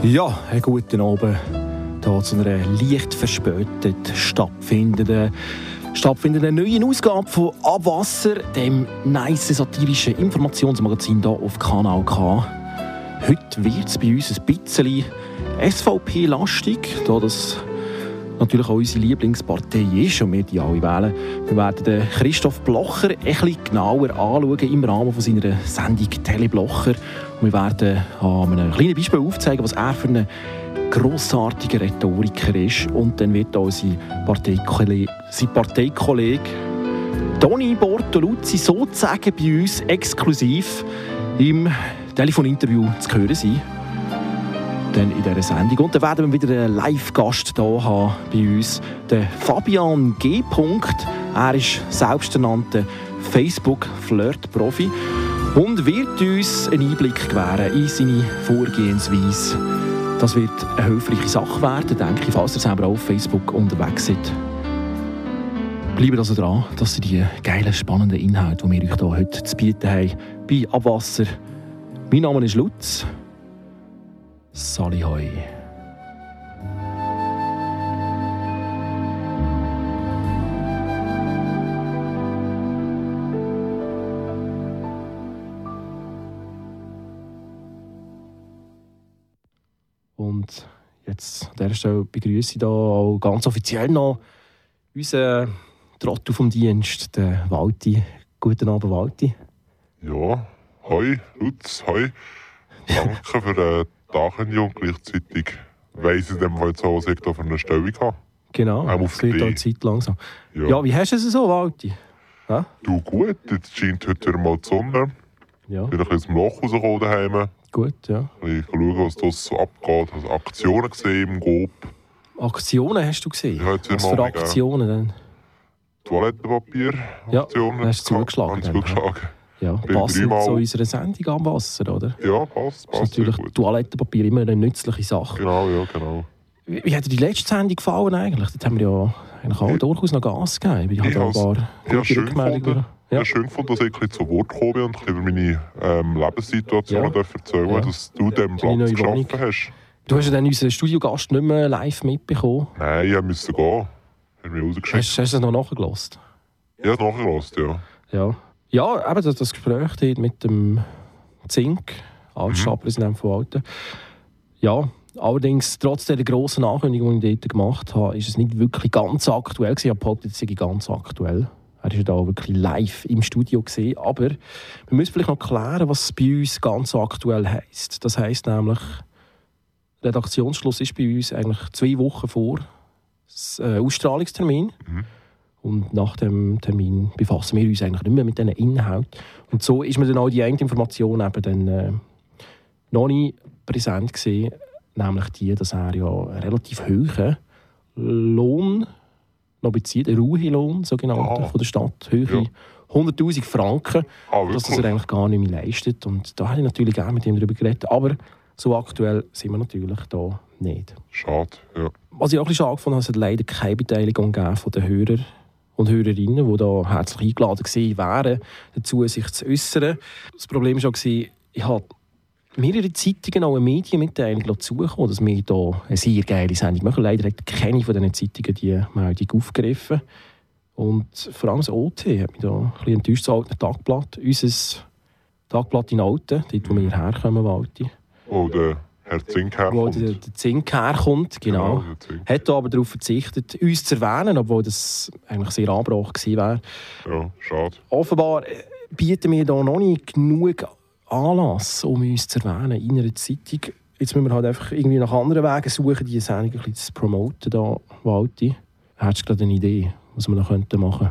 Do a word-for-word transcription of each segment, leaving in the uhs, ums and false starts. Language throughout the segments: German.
Ja, einen guten Abend hier zu einer leicht verspätet stattfindenden, stattfindenden neuen Ausgabe von Abwasser, dem nice satirischen Informationsmagazin hier auf Kanal K. Heute wird es bei uns ein bisschen S V P-lastig, da das natürlich auch unsere Lieblingspartei ist und wir die alle wählen. Wir werden den Christoph Blocher ein bisschen genauer anschauen im Rahmen von seiner Sendung Teleblocher. Und wir werden an einem kleinen Beispiel aufzeigen, was er für ein grossartiger Rhetoriker ist. Und dann wird auch sein Parteikollege, sein Parteikollege Toni Bortoluzzi sozusagen bei uns exklusiv im Telefoninterview zu hören sein. Dann in dieser Sendung. Und dann werden wir wieder einen Live-Gast hier haben bei uns, den Fabian G. Er ist selbsternannter Facebook-Flirt-Profi und wird uns einen Einblick gewähren in seine Vorgehensweise. Das wird eine hilfreiche Sache werden, denke ich, falls ihr selber auf Facebook unterwegs seid. Bleibt also dran, dass ihr die geilen, spannenden Inhalte, die wir euch hier heute zu bieten haben, bei Abwasser. Mein Name ist Lutz. Sali hoi. Und jetzt an dieser Stelle begrüße ich da auch ganz offiziell noch unseren Trottel vom Dienst, den Walti. Guten Abend, Walti. Ja, hoi, Lutz, hoi. Danke für den Tag und gleichzeitig weiss ich, jetzt auch, was ich da für eine Stellung habe. Genau, es wird auch Zeit langsam. Ja. ja, wie hast du es so, Walti? Ja? Du, gut, jetzt scheint heute wieder mal die Sonne. Ja. Ich bin ein bisschen aus dem Loch rausgekommen daheim. Gut, ja. Ich schaue, was da so abgeht. Also Aktionen gesehen im Coop. Aktionen hast du gesehen? Ja, jetzt was für Aktionen denn? Toilettenpapier. Ja, hast du zugeschlagen. Dann, zugeschlagen. Ja, passend zu unserer Sendung am Wasser, oder? Ja, passt. passt das ist natürlich Toilettenpapier immer eine nützliche Sache. Genau, ja, genau. Wie, wie hat dir die letzte Sendung gefallen eigentlich? Dort haben wir ja eigentlich auch durchaus noch Gas gegeben. Ich, ich habe da ein paar gute Rückmeldungen. Ja, schön gefunden, dass ich ein bisschen zu Wort gekommen bin und über meine ähm, Lebenssituation ja. erzählen ja. dass du dem Platz geschaffen hast. Du hast ja dann unseren Studiogast nicht mehr live mitbekommen. Nein, ich musste gehen. Ich habe mich rausgeschickt. Hast, hast du es noch nachgelassen? Ich habe es nachgelassen, ja. Ja, ja eben das, das Gespräch dort mit dem Zink, als Stadtpräsident von Alten. Ja, allerdings, trotz der grossen Ankündigung, die ich dort gemacht habe, ist es nicht wirklich ganz aktuell gewesen. Ich behaupte, es sei ganz aktuell. Er war ja da wirklich live im Studio gewesen. Aber wir müssen vielleicht noch klären, was bei uns ganz aktuell heisst. Das heisst nämlich, Redaktionsschluss ist bei uns eigentlich zwei Wochen vor dem Ausstrahlungstermin. Mhm. Und nach dem Termin befassen wir uns eigentlich nicht mehr mit diesen Inhalten. Und so ist mir dann auch die eine Information eben dann äh, noch nicht präsent gewesen, nämlich die, dass er ja einen relativ hohen Lohn noch bezieht, einen Ruhelohn, sogenannten, ah, von der Stadt, Höhe ja. hunderttausend Franken, ah, dass das er eigentlich gar nicht mehr leistet. Und da habe ich natürlich gerne mit ihm darüber geredet, aber so aktuell sind wir natürlich da nicht. Schade, ja. Was ich auch ein bisschen schade fand, es hat leider keine Beteiligung gegeben von den Hörern und Hörerinnen, die da herzlich eingeladen gewesen wären, dazu sich zu äußern. Das Problem war auch, ich habe mehrere Zeitungen, auch Medienmitteilungen zugekommen, dass wir hier eine sehr geile Sendung machen. Leider hat keine von diesen Zeitungen die Meldung aufgegriffen. Und vor allem das O T hat mich da ein bisschen enttäuscht, das alte Tagblatt. Unser Tagblatt in Alten, dort wo wir herkommen, Walti. Oh, der Herr Zink herkommt. Wo der, der Zink herkommt, genau. genau Zink. Hat aber darauf verzichtet, uns zu erwähnen, obwohl das eigentlich sehr angebracht gewesen wäre. Ja, schade. Offenbar bieten wir da noch nicht genug Anlass, um uns zu erwähnen in einer Zeitung. Jetzt müssen wir halt einfach irgendwie nach anderen Wegen suchen, diese Sendung ein bisschen zu promoten. Da, Walti. Hättest du gerade eine Idee, was wir da machen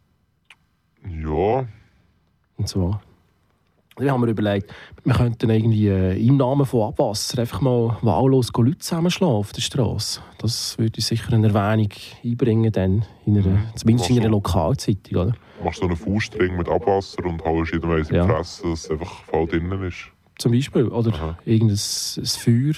könnten? Ja. Und zwar? Wir haben mir überlegt, wir könnten irgendwie äh, im Namen von Abwasser einfach mal wahllos Leute zusammenschlagen auf der Straße. Das würde uns sicher eine Erwähnung einbringen, dann in einer, mhm. zumindest in einer Lokalzeitung. Oder? Machst du so einen Fußstring mit Abwasser und haust jedem eins ja. in die Fresse, dass es einfach voll drinnen ist? Zum Beispiel. Oder Aha. irgendein ein Feuer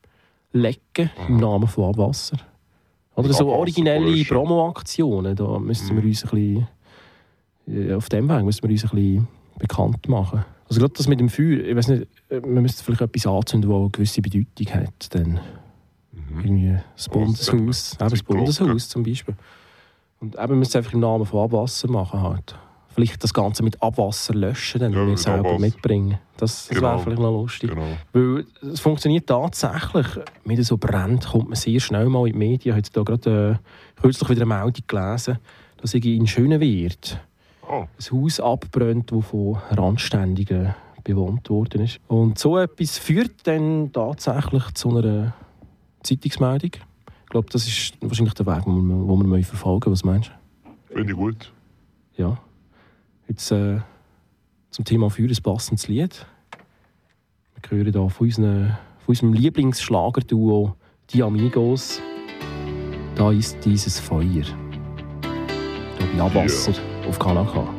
lecken Aha. im Namen von Abwasser. Oder so originelle Promo-Aktionen. Da müssen mhm. wir uns ein bisschen, auf dem Weg müssen wir uns ein bisschen bekannt machen. Also gerade das mit dem Feuer, ich weiß nicht, man müsste vielleicht etwas anzünden, das eine gewisse Bedeutung hat. Dann mhm. irgendwie das Bundeshaus, eben das Bundeshaus zum Beispiel. Und eben müsste es einfach im Namen von Abwasser machen halt. Vielleicht das Ganze mit Abwasser löschen, dann ja, wir selber Abwasser. mitbringen. Das, das genau. wäre vielleicht noch lustig. Genau. Weil es funktioniert tatsächlich. Wenn es so brennt, kommt man sehr schnell mal in die Medien. Ich habe da gerade äh, kürzlich wieder eine Meldung gelesen, dass in Schönewirt oh. ein Haus abbrennt, das von Randständigen bewohnt worden ist. Und so etwas führt dann tatsächlich zu einer Zeitungsmeldung. Ich glaube, das ist wahrscheinlich der Weg, den wir, wir, wir verfolgen. Was meinst du? Finde ich gut. Ja. Jetzt äh, zum Thema Feuer ein passendes Lied. Wir hören hier von, unseren, von unserem Lieblingsschlagerduo Die Amigos. Da ist dieses Feuer. Hier bei Abwasser yeah. auf Kanal K.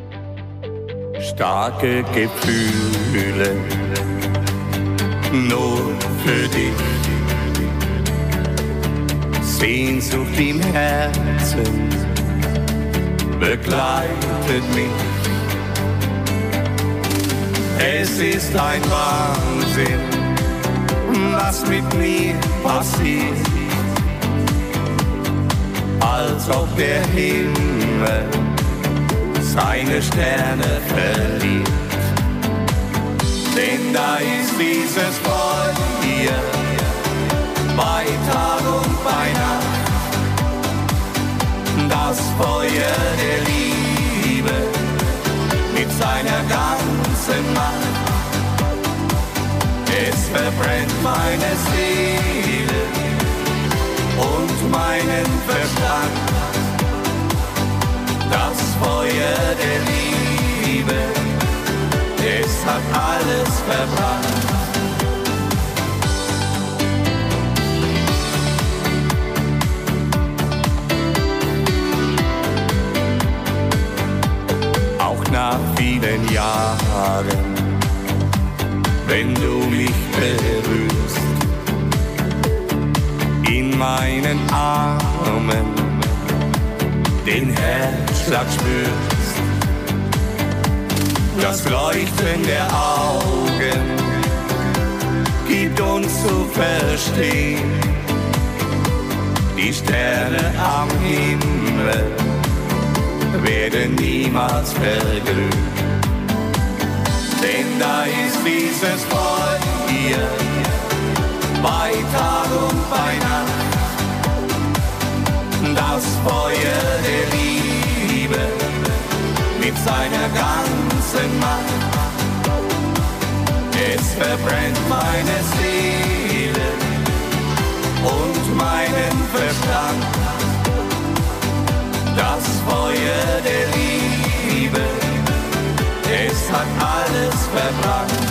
Starke Gefühle nur für dich. Sehnsucht im Herzen begleitet mich. Es ist ein Wahnsinn, was mit mir passiert. Als ob der Himmel seine Sterne verliert. Denn da ist dieses Feuer bei Tag und bei Nacht. Das Feuer der Liebe mit seiner ganzen Macht. Es verbrennt meine Seele und meinen Verstand. Das Feuer der Liebe, es hat alles verbrannt. Nach vielen Jahren, wenn du mich berührst, in meinen Armen den Herzschlag spürst, das Leuchten der Augen gibt uns zu verstehen, die Sterne am Himmel werden niemals verglühen. Denn da ist dieses Feuer bei Tag und bei Nacht. Das Feuer der Liebe mit seiner ganzen Macht. Es verbrennt meine Seele und meinen Verstand. Das Feuer der Liebe, es hat alles verbrannt.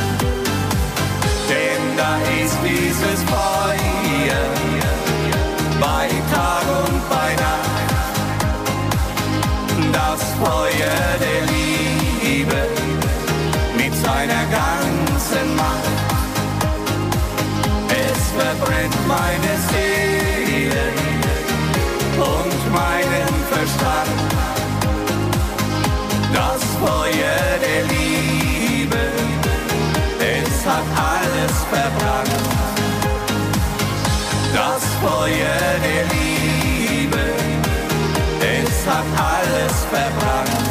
Denn da ist dieses Feuer bei Tag und bei Nacht. Das Feuer der Liebe mit seiner ganzen Macht. Es verbrennt meine Seele und meinen Verstand. Das Feuer der Liebe, es hat alles verbrannt. Das Feuer der Liebe, es hat alles verbrannt.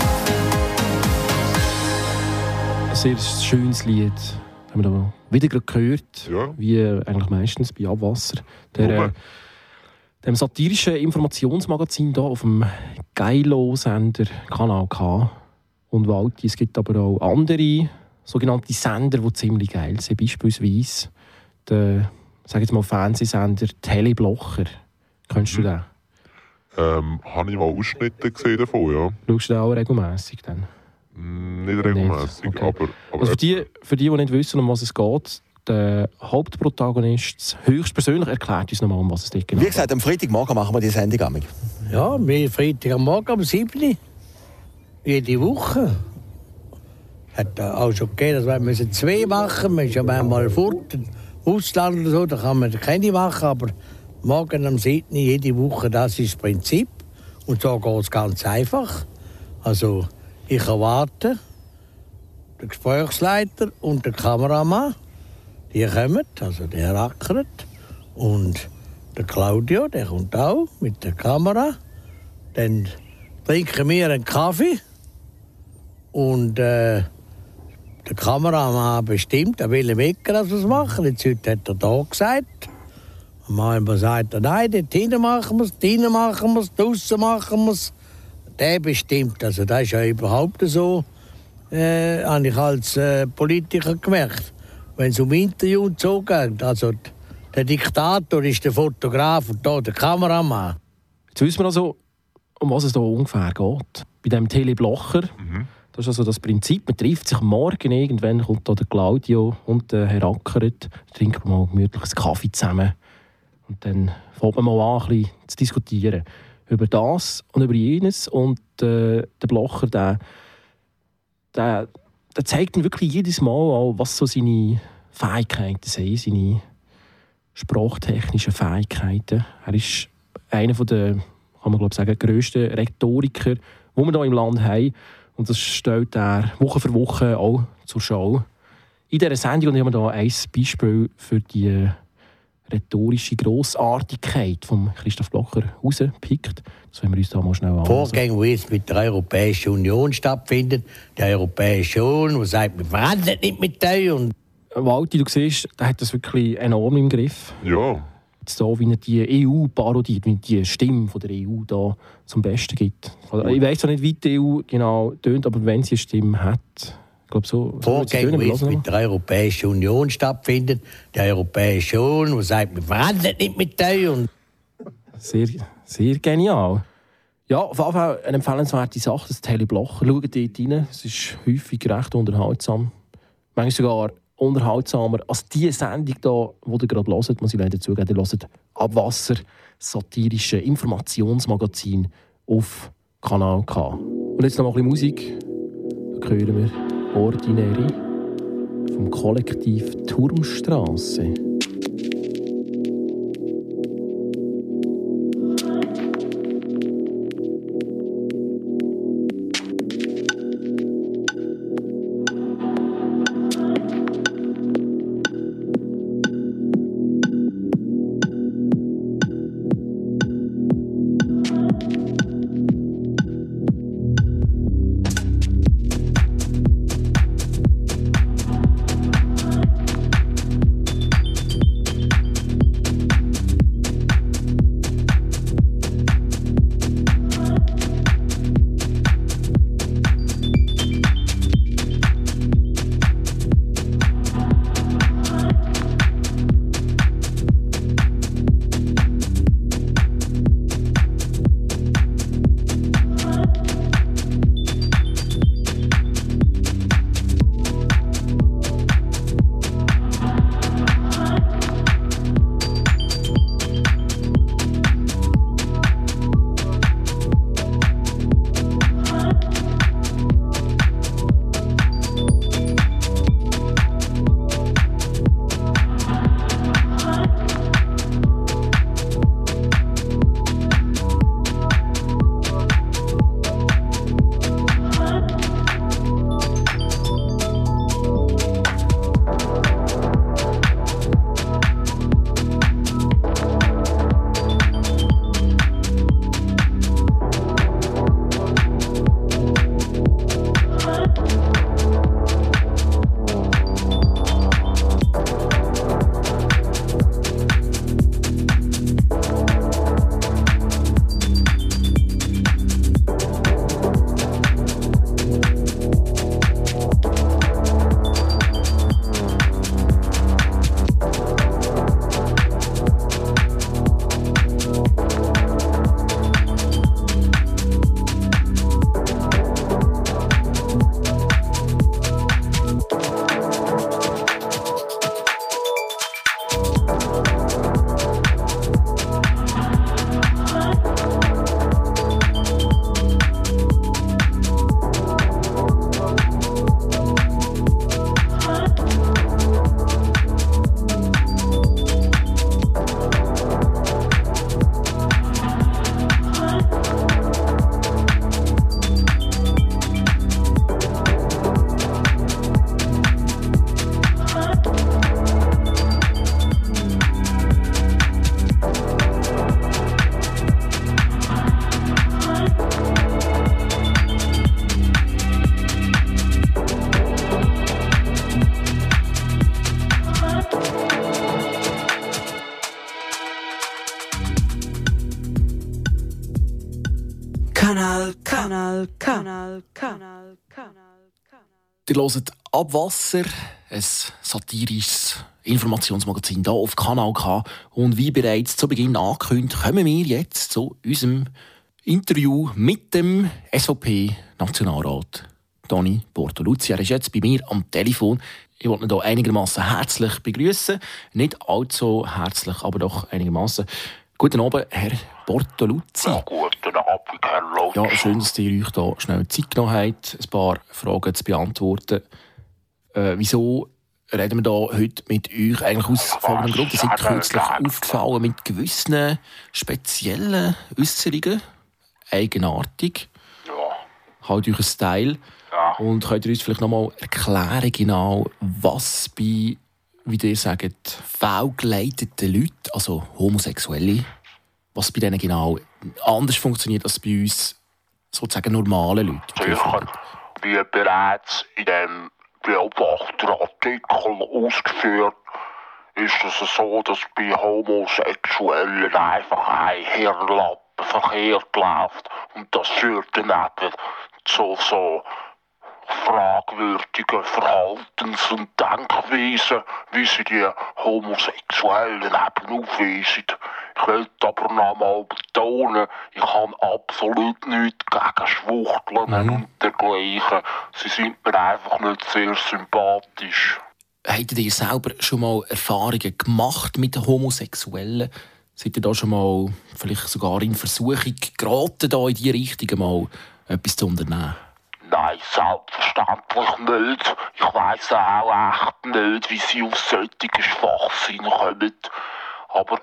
Ein sehr schönes Lied. Haben wir da wieder gerade gehört, ja. wie eigentlich meistens bei Abwasser. Der, äh, dem satirischen Informationsmagazin hier auf dem Geilo-Sender Kanal K. Und Walti, es gibt aber auch andere sogenannte Sender, die ziemlich geil sind. Beispielsweise der, sag jetzt mal, Fernsehsender Teleblocher. Kennst du den? Ähm, habe ich mal Ausschnitte gesehen davon, ja. Schaust du den auch regelmässig dann? Mm, nicht regelmässig, okay. aber... aber also für die, für die, die nicht wissen, um was es geht, der Hauptprotagonist höchstpersönlich erklärt uns nochmal, um was es geht. Wie gesagt, am Freitagmorgen machen wir die Sendung. Ja, wir Freitagmorgen um sieben. Jede Woche. Hat auch schon gegeben, dass wir zwei machen müssen. Wir sind mal fort, Ausland oder so, da kann man keine machen. Aber morgen am siebten jede Woche, das ist das Prinzip. Und so geht es ganz einfach. Also, ich erwarte, der Gesprächsleiter und der Kameramann. Die kommen, also der Ackert. Und der Claudio, der kommt auch mit der Kamera. Dann trinken wir einen Kaffee. Und äh, der Kameramann bestimmt, er will Wecker, dass wir es machen. Jetzt heute hat er da gesagt. Und manchmal sagt er, nein, dort hinten machen wir es, dort hinten machen wir es, draussen machen wir es. Der bestimmt, also das ist ja überhaupt so, äh, habe ich als äh, Politiker gemerkt. Wenn es um Interview und so geht, also der Diktator ist der Fotograf und da der Kameramann. Jetzt wissen wir also, um was es hier ungefähr geht. Bei diesem Tele Blocher, mhm. das ist also das Prinzip, man trifft sich am Morgen, irgendwann kommt da der Claudio und der Herr Ackeret, trinken wir mal gemütlich einen Kaffee zusammen. Und dann fängt man mal an, ein bisschen zu diskutieren über das und über jenes. Und äh, der Blocher, der, der, der zeigt dann wirklich jedes Mal auch, was so seine Fähigkeiten sind, seine sprachtechnischen Fähigkeiten. Er ist einer der, kann man glaube ich sagen, grössten Rhetoriker, die wir hier im Land haben. Und das stellt er Woche für Woche auch zur Schau. In dieser Sendung haben wir hier ein Beispiel für die rhetorische Grossartigkeit von Christoph Blocher rausgepickt. Das wollen wir uns da mal schnell anschauen. Vorgänge, wie es mit der Europäischen Union stattfindet. Die Europäische Union, die sagt, wir verhandeln nicht mit euch. Und Walti, du siehst, der hat das wirklich enorm im Griff. Ja. Jetzt da, wie er die E U parodiert, wie er die Stimme von der E U da zum Besten gibt. Also, ich weiss zwar nicht, wie die E U genau tönt, aber wenn sie eine Stimme hat, ich glaube so. Vorgänge, wie es mit der Europäischen Union stattfindet. Die Europäische Union, die sagt, wir verhandeln nicht mit euch. Und sehr, sehr genial. Ja, auf jeden Fall eine empfehlenswerte Sache, das Tele Blocher. Schaut dort rein, es ist häufig recht unterhaltsam. Manchmal sogar unterhaltsamer als die Sendung, die ihr gerade hört, muss ich leider zugeben. Ihr hört Abwasser, satirische Informationsmagazin auf Kanal K. Und jetzt noch mal ein bisschen Musik. Da hören wir Ordinäre vom Kollektiv Turmstrasse. Kanal K. Kanal K. Kanal K. Kanal K. Ihr hört «Abwasser», ein satirisches Informationsmagazin hier auf Kanal K. Und wie bereits zu Beginn angekündigt, kommen wir jetzt zu unserem Interview mit dem S V P-Nationalrat Dani Bortoluzzi. Er ist jetzt bei mir am Telefon. Ich wollte ihn hier einigermaßen herzlich begrüßen. Nicht allzu herzlich, aber doch einigermaßen. Guten Abend, Herr Bortoluzzi. Ja, guten Abend, Herr Lutz. Ja, schön, dass ihr euch hier schnell Zeit genommen habt, ein paar Fragen zu beantworten. Äh, wieso reden wir da heute mit euch eigentlich aus folgendem Grund? Ihr seid kürzlich aufgefallen mit gewissen speziellen Äußerungen. Eigenartig. Ja. Halt euch ein Style. Ja. Und könnt ihr uns vielleicht noch mal erklären, genau, was bei, wie ihr sagt, fehlgeleiteten Leuten, also Homosexuelle, was bei denen genau anders funktioniert als bei uns sozusagen normalen Leuten? Sicher, wie bereits in dem Beobachterartikel ausgeführt, ist es so, dass bei Homosexuellen einfach ein Hirnlappen verkehrt läuft. Und das führt dann eben zu so fragwürdigen Verhaltens- und Denkweisen, wie sie die Homosexuellen eben aufweisen. Ich will aber noch einmal betonen, ich habe absolut nichts gegen Schwuchteln Mhm. und dergleichen. Sie sind mir einfach nicht sehr sympathisch. Habt ihr selber schon mal Erfahrungen gemacht mit den Homosexuellen? Seid ihr da schon mal vielleicht sogar in Versuchung geraten, da in diese Richtung mal etwas zu unternehmen? Nein, selbstverständlich nicht. Ich weiss auch echt nicht, wie sie auf solchen Schwachsinn kommen. Aber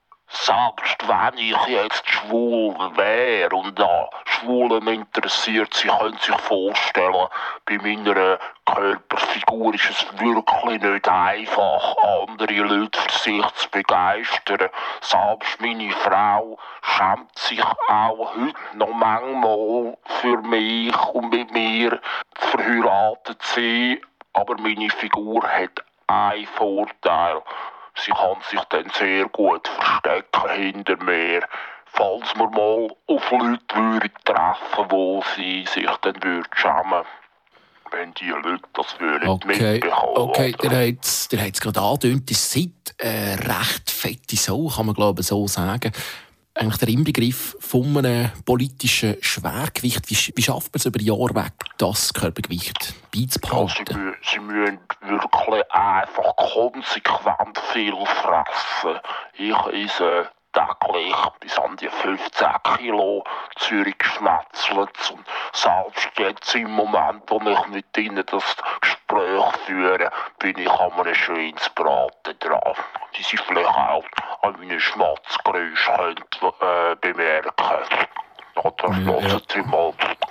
selbst wenn ich jetzt schwul wäre und an Schwulen interessiert, Sie können sich vorstellen, bei meiner Körperfigur ist es wirklich nicht einfach, andere Leute für sich zu begeistern. Selbst meine Frau schämt sich auch heute noch manchmal für mich und mit mir verheiratet zu sein. Aber meine Figur hat einen Vorteil. Sie kann sich dann sehr gut verstecken hinter mir, falls wir mal auf Leute würden treffen, wo sie sich dann würden schämen, wenn die Leute das würden Okay, mitbekommen. okay, oder? der hat es gerade angedeutet, ihr seid eine recht fette Sau, kann man glaube ich so sagen. Eigentlich der Inbegriff von einem politischen Schwergewicht. Wie, wie schafft man es über Jahre weg, das Körpergewicht Ja, sie, beizubehalten? mü sie müssen wirklich einfach konsequent viel fressen. Ich esse täglich bis an die fünfzehn Kilo Zürich geschnetzelt. Und selbst jetzt im Moment, wo ich mit ihnen das Gespräch führe, bin ich an einem Schweinsbraten dran. Die sie vielleicht auch an meinen Schmatzgeräuschen äh, bemerken. Ja, das Ja, lassen Sie mal.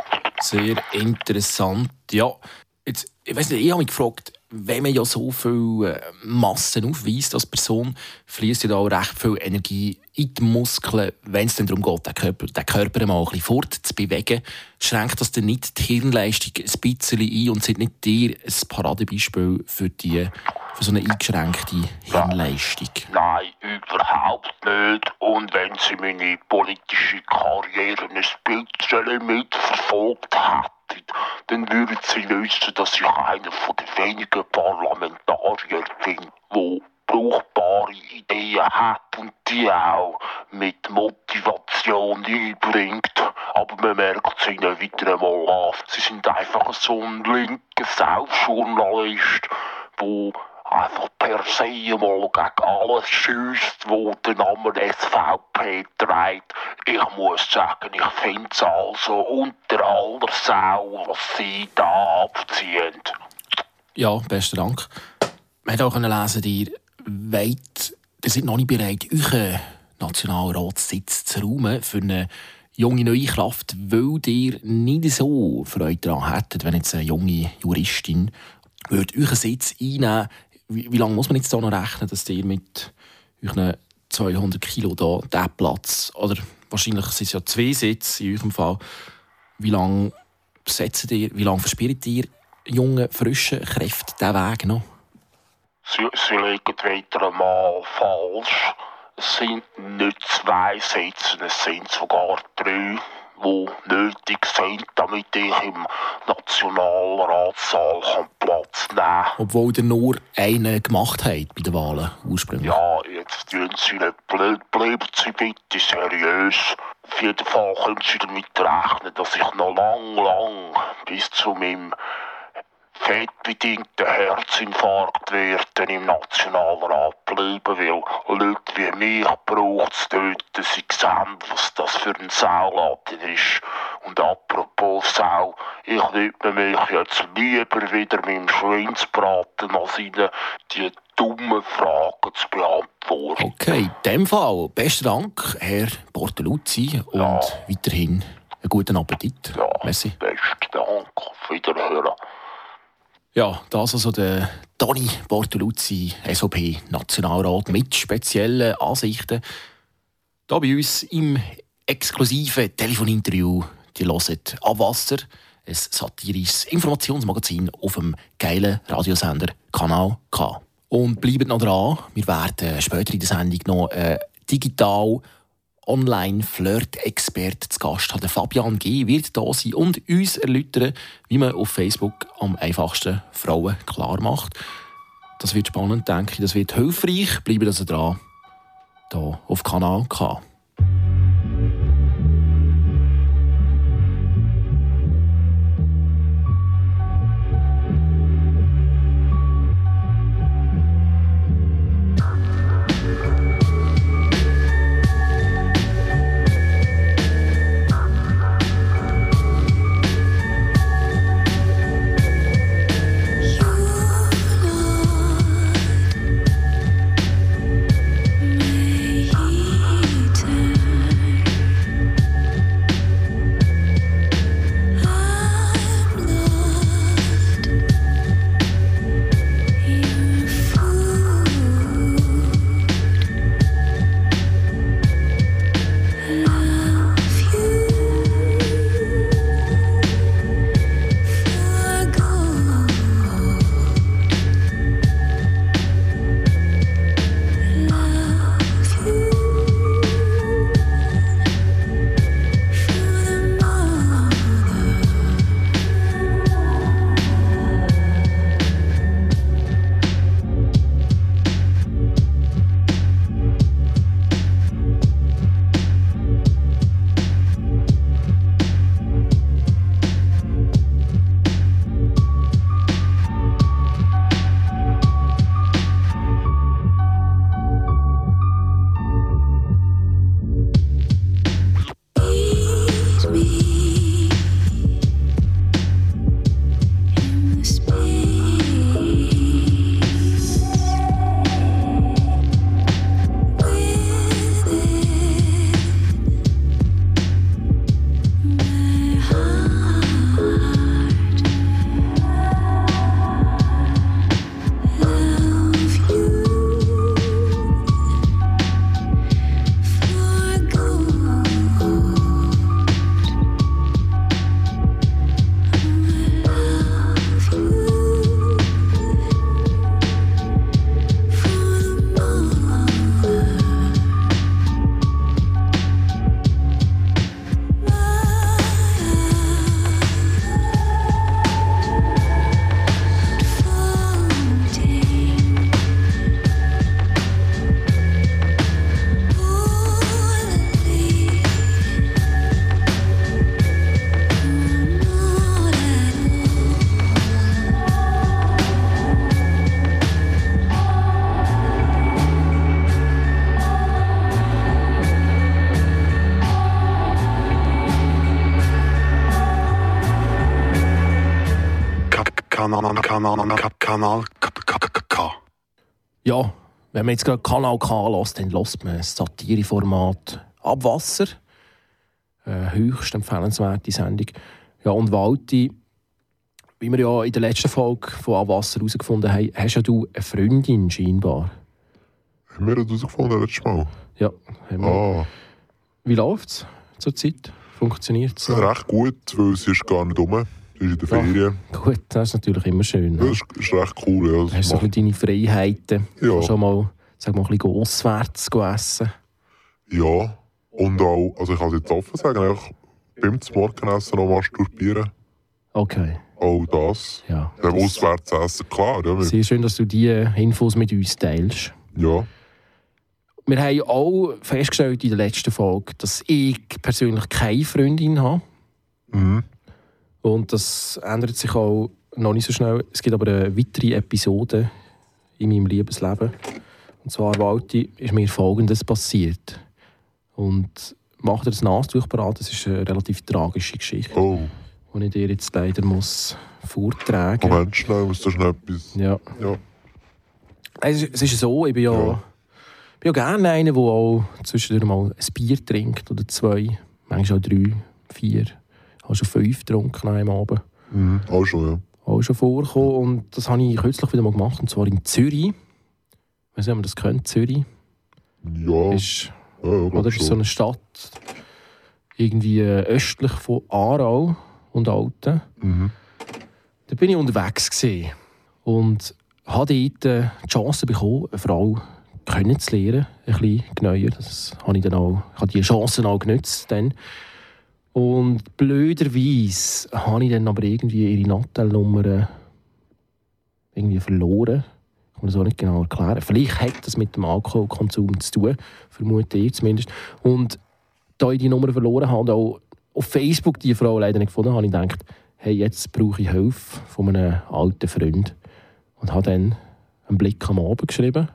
Sehr interessant. Ja, jetzt, ich weiss nicht, ich habe mich gefragt, wenn man ja so viel Massen aufweist als Person, fließt ja da auch recht viel Energie in die Muskeln, wenn es dann darum geht, den Körper, den Körper mal ein bisschen fortzubewegen. Schränkt das dann nicht die Hirnleistung ein bisschen ein und sind nicht dir ein Paradebeispiel für, die, für so eine eingeschränkte Hirnleistung? Nein, überhaupt nicht. Und wenn Sie meine politische Karriere ein bisschen mitverfolgt hätten, dann würden Sie wissen, dass ich einer der wenigen Parlamentarier bin, der brauchbare Ideen hat und die auch mit Motivation einbringt. Aber man merkt es ihnen wieder einmal an. Sie sind einfach so ein linker Saufjournalist, der einfach per se mal gegen alles schiesst, wo den Namen S V P trägt. Ich muss sagen, ich finde es also unter aller Sau, was sie da abziehen. Ja, besten Dank. Man hat auch lesen, ihr wollt, ihr seid noch nicht bereit, euren Nationalratssitz zu räumen für eine junge neue Kraft, weil ihr nicht so Freude daran hättet, wenn jetzt eine junge Juristin würde euren Sitz einnehmen. Wie, wie lange muss man jetzt da noch rechnen, dass ihr mit euren zweihundert Kilo da diesen Platz, oder wahrscheinlich sind es ja zwei Sitze in eurem Fall, wie lange besetzt ihr, wie lange verspielt ihr jungen, frischen Kräften diesen Weg noch? Sie, sie liegen wieder einmal falsch. Es sind nicht zwei Sitze, es sind sogar drei. die nötig sind, damit ich im Nationalratssaal Platz nehmen kann. Obwohl ihr nur einen gemacht habt bei den Wahlen ursprünglich. Ja, jetzt tun Sie nicht blöd, bleiben Sie bitte seriös. Auf jeden Fall können Sie damit rechnen, dass ich noch lang, lang bis zu meinem fettbedingten Herzinfarkt werden im Nationalrat bleiben will. Leute wie mich braucht es dort. Sie sehen, was das für ein Sauladen ist. Und apropos Sau, ich widme mich jetzt lieber wieder meinem Schweinsbraten, als Ihnen die dummen Fragen zu beantworten. Okay, in dem Fall besten Dank, Herr Bortoluzzi, und Ja. weiterhin einen guten Appetit. Ja, Merci. besten Dank. Auf Wiederhören. Ja, das also der Toni Bortoluzzi, S V P-Nationalrat mit speziellen Ansichten. Hier bei uns im exklusiven Telefoninterview. Die hören «Abwasser», ein satirisches Informationsmagazin auf dem geilen Radiosender Kanal K. Und bleibt noch dran, wir werden später in der Sendung noch äh, digital Online-Flirt-Experte zu Gast haben. Der Fabian G. wird da sein und uns erläutern, wie man auf Facebook am einfachsten Frauen klar macht. Das wird spannend, denke ich. Das wird hilfreich. Bleibt also dran, hier auf Kanal K. Kanal, Kanal, Kanal, K. Ja, wenn man jetzt gerade Kanal K hört, dann hört man das Satireformat «Abwasser». Eine höchst empfehlenswerte Sendung. Ja, und Walti, wie wir ja in der letzten Folge von «Abwasser» herausgefunden haben, hast ja du eine Freundin scheinbar. Haben wir das herausgefunden letztes Mal? Ja, haben wir. Ah, Wie läuft es zurzeit? Funktioniert es? recht gut, weil sie ist gar nicht rum. Sie ist in der Ferien. Gut, das ist natürlich immer schön. Das Ne? ist, ist recht cool. Ja. Du hast so ein bisschen deine Freiheiten. Ja. Du kannst schon mal, sag mal, ein bisschen auswärts essen. Ja, und auch, also ich kann es jetzt offen sagen, einfach beim Morgenessen noch masturbieren. Okay. Auch das. Ja. Dann auswärts essen, klar. Ja, Sehr schön, dass du diese Infos mit uns teilst. ja. Wir haben auch festgestellt in der letzten Folge, dass ich persönlich keine Freundin habe. Mhm. Und das ändert sich auch noch nicht so schnell. Es gibt aber eine weitere Episode in meinem Liebesleben. Und zwar, Walti, ist mir Folgendes passiert. Und macht dir das Nasentuch parat, das ist eine relativ tragische Geschichte, Oh. die ich dir jetzt leider muss vortragen muss. Moment, schnell, muss da schnell etwas... Ja. Ja. Es ist, es ist so, ich bin ja, Ja. bin ja gerne einer, der auch zwischendurch mal ein Bier trinkt oder zwei. Manchmal auch drei, vier. Ich habe schon fünf getrunken an einem Abend. Mhm. Auch schon, ja. Auch schon vorgekommen. Und das habe ich kürzlich wieder mal gemacht, und zwar in Zürich. Ich weiß nicht, ob man das kennt, Zürich. Ja, Ist, ja, ja, glaub oder ist schon. so eine Stadt irgendwie äh, östlich von Aarau und Alten. Mhm. Da bin ich unterwegs gewesen und habe dort äh, die Chance bekommen, eine Frau kennenzulernen, ein bisschen genauer. Das habe ich dann auch, ich habe diese Chancen auch genutzt. Dann. Und blöderweise habe ich dann aber irgendwie ihre Nattelnummer irgendwie verloren. Ich kann das auch nicht genau erklären. Vielleicht hat das mit dem Alkoholkonsum zu tun, vermute ich zumindest. Und da ich die Nummer verloren habe und auch auf Facebook die Frau leider nicht gefunden habe, habe ich gedacht, hey, jetzt brauche ich Hilfe von einem alten Freund. Und habe dann einen Blick am Abend geschrieben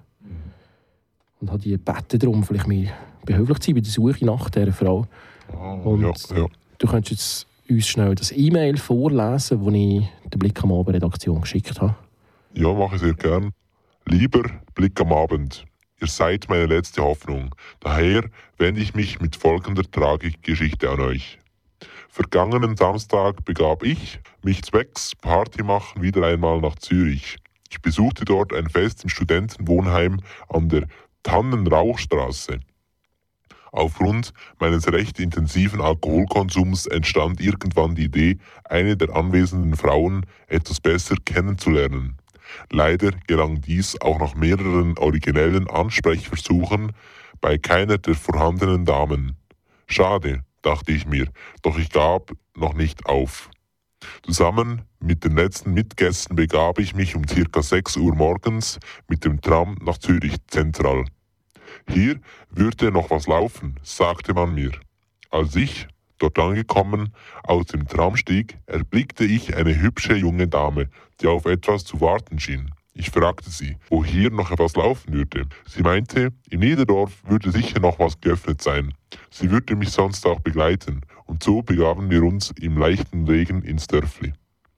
und habe die gebeten darum, vielleicht mir behilflich zu sein bei der Suche nach dieser Frau. Ah, Und ja, ja. du könntest jetzt uns schnell das E-Mail vorlesen, das ich der Blick am Abend Redaktion geschickt habe. Ja, mache ich sehr gern. Lieber Blick am Abend, ihr seid meine letzte Hoffnung. Daher wende ich mich mit folgender Tragikgeschichte an euch. Vergangenen Samstag begab ich mich zwecks Party machen wieder einmal nach Zürich. Ich besuchte dort ein Fest im Studentenwohnheim an der Tannenrauchstraße. Aufgrund meines recht intensiven Alkoholkonsums entstand irgendwann die Idee, eine der anwesenden Frauen etwas besser kennenzulernen. Leider gelang dies auch nach mehreren originellen Ansprechversuchen bei keiner der vorhandenen Damen. Schade, dachte ich mir, doch ich gab noch nicht auf. Zusammen mit den letzten Mitgästen begab ich mich um ca. sechs Uhr morgens mit dem Tram nach Zürich Zentral. Hier würde noch was laufen, sagte man mir. Als ich, dort angekommen, aus dem Tram stieg, erblickte ich eine hübsche junge Dame, die auf etwas zu warten schien. Ich fragte sie, wo hier noch etwas laufen würde. Sie meinte, im Niederdorf würde sicher noch was geöffnet sein. Sie würde mich sonst auch begleiten, und so begaben wir uns im leichten Regen ins Dörfli.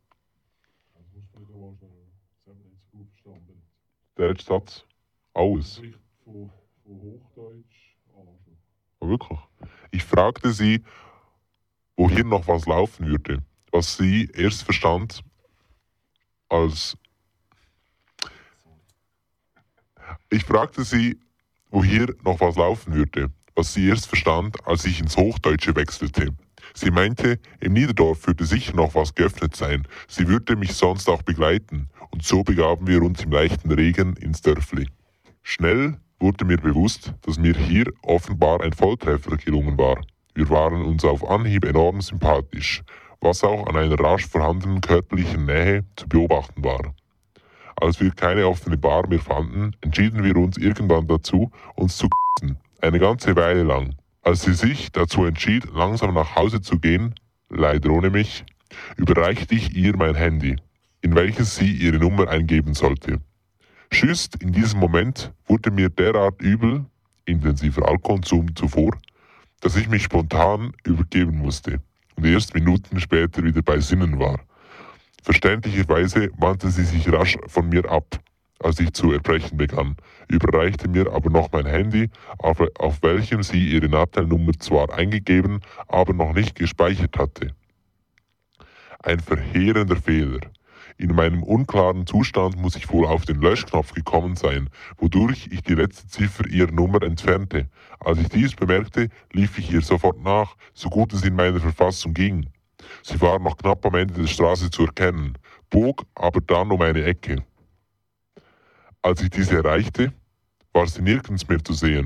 Der letzte Satz. Alles. Oh, wirklich? Ich fragte sie, wo hier noch was laufen würde, was sie erst verstand als... Ich fragte sie, wo hier noch was laufen würde, was sie erst verstand, als ich ins Hochdeutsche wechselte. Sie meinte, im Niederdorf würde sicher noch was geöffnet sein, sie würde mich sonst auch begleiten, und so begaben wir uns im leichten Regen ins Dörfli. Schnell wurde mir bewusst, dass mir hier offenbar ein Volltreffer gelungen war. Wir waren uns auf Anhieb enorm sympathisch, was auch an einer rasch vorhandenen körperlichen Nähe zu beobachten war. Als wir keine offene Bar mehr fanden, entschieden wir uns irgendwann dazu, uns zu k***en, eine ganze Weile lang. Als sie sich dazu entschied, langsam nach Hause zu gehen, leider ohne mich, überreichte ich ihr mein Handy, in welches sie ihre Nummer eingeben sollte. Just in diesem Moment wurde mir derart übel, intensiver Alkoholkonsum zuvor, dass ich mich spontan übergeben musste und erst Minuten später wieder bei Sinnen war. Verständlicherweise wandte sie sich rasch von mir ab, als ich zu erbrechen begann, überreichte mir aber noch mein Handy, auf, auf welchem sie ihre Nattelnummer zwar eingegeben, aber noch nicht gespeichert hatte. Ein verheerender Fehler. In meinem unklaren Zustand muss ich wohl auf den Löschknopf gekommen sein, wodurch ich die letzte Ziffer ihrer Nummer entfernte. Als ich dies bemerkte, lief ich ihr sofort nach, so gut es in meiner Verfassung ging. Sie war noch knapp am Ende der Straße zu erkennen, bog aber dann um eine Ecke. Als ich diese erreichte, war sie nirgends mehr zu sehen,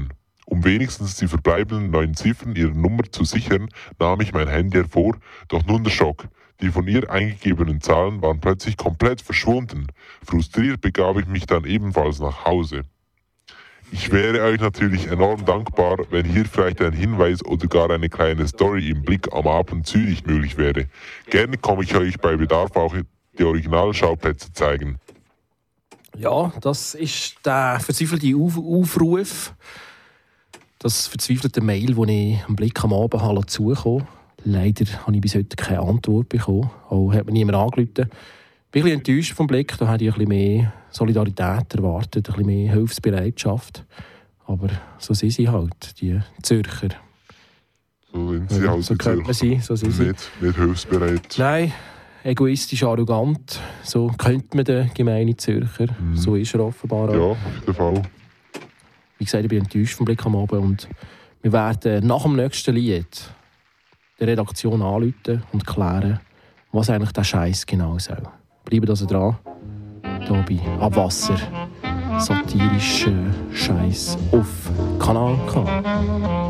Um wenigstens die verbleibenden neun Ziffern ihrer Nummer zu sichern, nahm ich mein Handy hervor, doch nun der Schock. Die von ihr eingegebenen Zahlen waren plötzlich komplett verschwunden. Frustriert begab ich mich dann ebenfalls nach Hause. Ich wäre euch natürlich enorm dankbar, wenn hier vielleicht ein Hinweis oder gar eine kleine Story im Blick am Abend Zürich möglich wäre. Gerne komme ich euch bei Bedarf auch die Originalschauplätze zeigen. Ja, das ist der verzweifelte Auf- Aufruf. Das verzweifelte Mail, das ich am Blick am Abend habe zugekommen. Leider habe ich bis heute keine Antwort bekommen. Auch hat mir niemand angerufen. Ich bin ein bisschen enttäuscht vom Blick. Da hätte ich ein bisschen mehr Solidarität erwartet, ein bisschen mehr Hilfsbereitschaft. Aber so sind sie halt, die Zürcher. So sind sie Ja, halt so die könnte man Zürcher. sein, so sind sie. Nicht, nicht hilfsbereit. Nein, egoistisch, arrogant. So könnte man den gemeinen Zürcher. Mhm. So ist er offenbar auch. Ja, auf jeden Fall. Wie gesagt, ich bin enttäuscht vom Blick am Abend. Und wir werden nach dem nächsten Lied der Redaktion anrufen und klären, was eigentlich der Scheiß genau soll. Bleibt also dran. Hier bei Abwasser. Satirischer Scheiß auf Kanal K.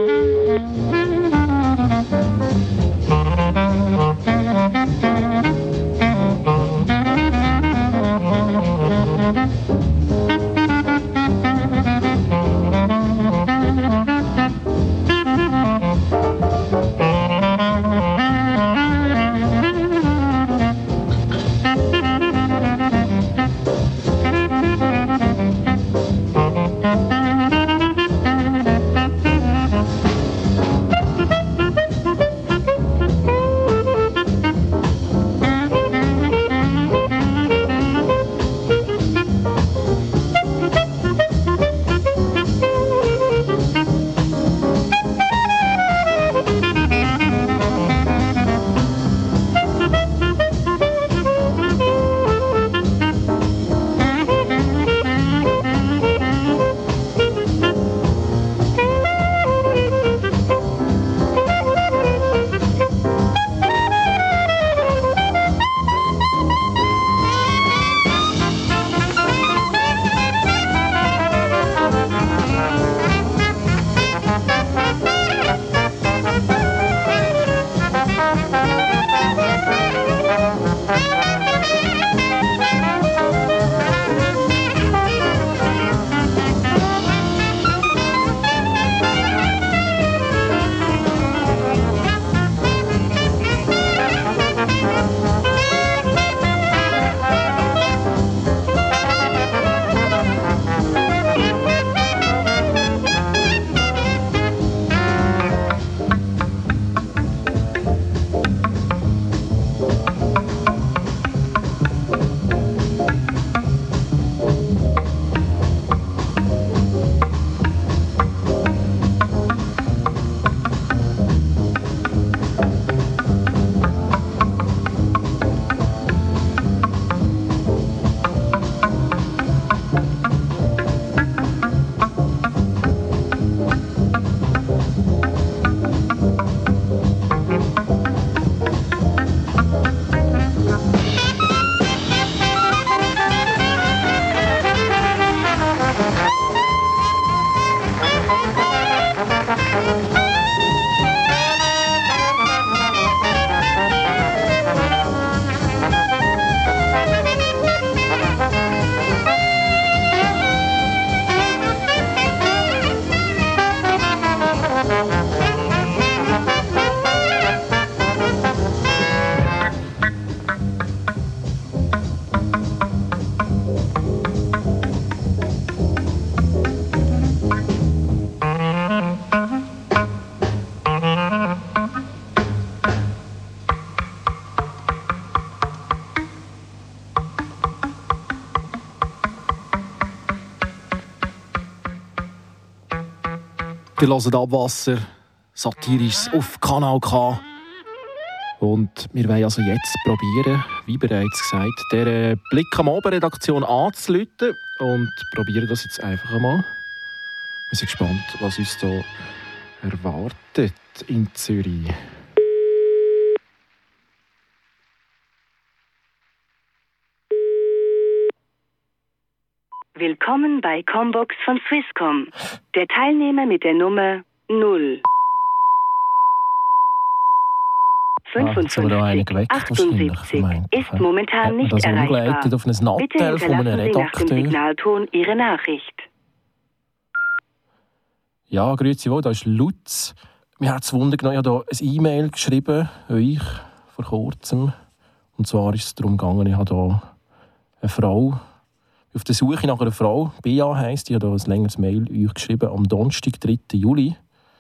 Wir hören Abwasser, satirisch auf Kanal K. Und wir wollen also jetzt probieren, wie bereits gesagt, der Blick am Abend-Redaktion anzurufen. Und probieren das jetzt einfach einmal. Wir sind gespannt, was uns da erwartet in Zürich. Willkommen bei Combox von Swisscom. Der Teilnehmer mit der Nummer null. fünfundfünfzig achtundsiebzig ist momentan nicht das erreichbar. Auf ein Nattel Bitte von einem hinterlassen Sie nach dem Redakteur. Signalton Ihre Nachricht. Ja, grüezi wohl, da ist Lutz. Mir hat es Wunder genommen, ich habe hier eine E-Mail geschrieben, euch, vor kurzem. Und zwar ist es darum gegangen, ich habe hier eine Frau, auf der Suche nach einer Frau, Bea heisst, ich habe hier ein längeres Mail euch geschrieben, am Donnerstag, dritten Juli.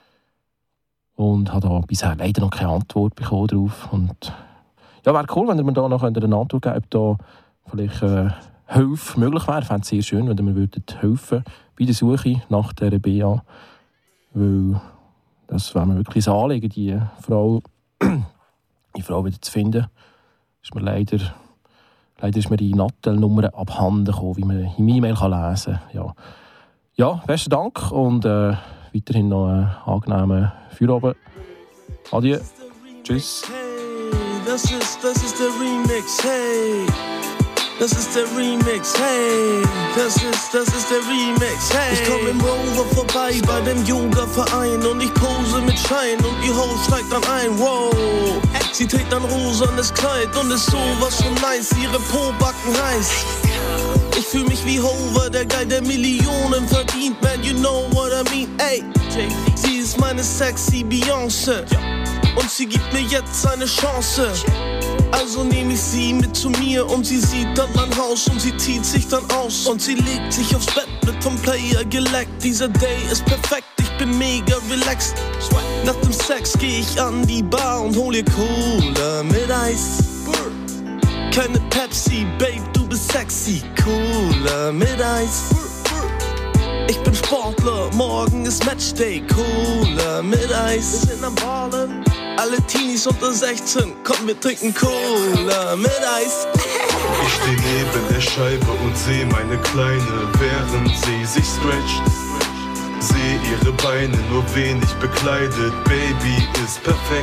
Und habe da bisher leider noch keine Antwort bekommen drauf. Und ja, wäre cool, wenn ihr mir da noch eine Antwort geben könnt, ob da vielleicht äh, Hilfe möglich wäre. Ich fände es sehr schön, wenn ihr mir würdet helfen bei der Suche nach dieser Bea. Weil das wäre mir wirklich ein Anliegen, die Frau, die Frau wieder zu finden. Ist mir leider, leider ist mir die Nattel-Nummer abhanden gekommen, wie man in E-Mail lesen kann. Ja. ja, besten Dank und äh, weiterhin noch einen angenehmen Feierabend. Adieu. Tschüss. Hey, das ist, das ist der Remix, hey. Das ist der Remix, hey. Das ist, das ist der Remix, hey. Ich komm im Rover vorbei bei dem Yoga-Verein und ich pose mit Schein und die Ho steigt dann ein, wow. Sie trägt ein rosanes Kleid und ist sowas von nice, ihre Po-Backen heiß. Ich fühl mich wie Hover, der Guy, der Millionen verdient, man, you know what I mean, ey. Sie ist meine sexy Beyoncé und sie gibt mir jetzt eine Chance. Also nehm ich sie mit zu mir und sie sieht dann mein Haus und sie zieht sich dann aus und sie legt sich aufs Bett, wird vom Player geleckt. Dieser Day ist perfekt, ich bin mega relaxed. Nach dem Sex geh ich an die Bar und hol ihr Cola mit Eis. Keine Pepsi, Babe, du bist sexy. Cola mit Eis. Ich bin Sportler, morgen ist Matchday. Cola mit Eis. Wir sind am Ballen. Alle Teenies unter sechzehn, komm, wir trinken Cola mit Eis. Ich steh neben der Scheibe und seh meine Kleine, während sie sich stretcht. Seh ihre Beine nur wenig bekleidet, Baby ist perfekt.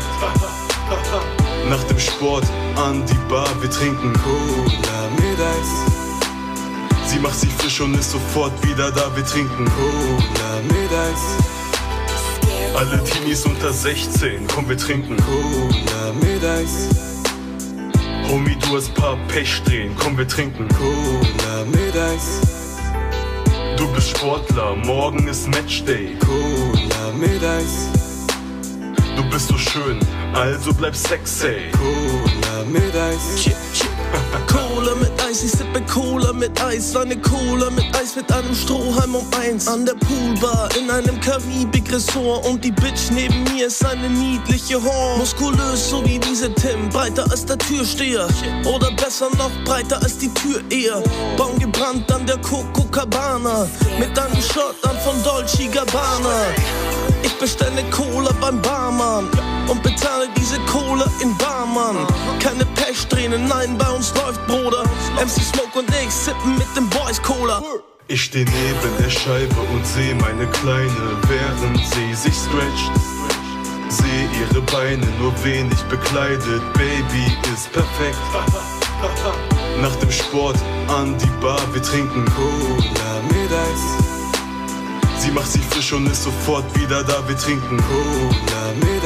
Nach dem Sport an die Bar, wir trinken Cola mit Eis. Sie macht sich frisch und ist sofort wieder da, wir trinken Cola mit Eis. Alle Teenies unter sechzehn, komm, wir trinken Cola mit Eis. Homie, du hast paar Pechsträhnen, komm, wir trinken Cola mit Eis. Du bist Sportler, morgen ist Matchday. Cola mit Eis. Du bist so schön, also bleib sexy. Cola mit Eis. Cola mit Eis, ich sippe Cola mit Eis. Eine Cola mit Eis mit einem Strohhalm um eins. An der Poolbar in einem Karibik-Ressort. Und die Bitch neben mir ist eine niedliche Horn. Muskulös so wie diese Tim, breiter als der Türsteher. Oder besser noch, breiter als die Tür eher. Baum gebrannt an der Coco Cabana. Mit einem Shirt an von Dolce Gabbana. Ich bestelle Cola beim Barmann und bezahle diese Cola in Barmann. Keine Pechsträhnen, nein, bei uns läuft, Bruder. M C Smoke und ich sippen mit den Boys Cola. Ich steh neben der Scheibe und seh meine Kleine, während sie sich stretcht. Seh ihre Beine nur wenig bekleidet, Baby ist perfekt. Nach dem Sport an die Bar, wir trinken Cola mit Eis. Sie macht sich frisch und ist sofort wieder da, wir trinken Cola mit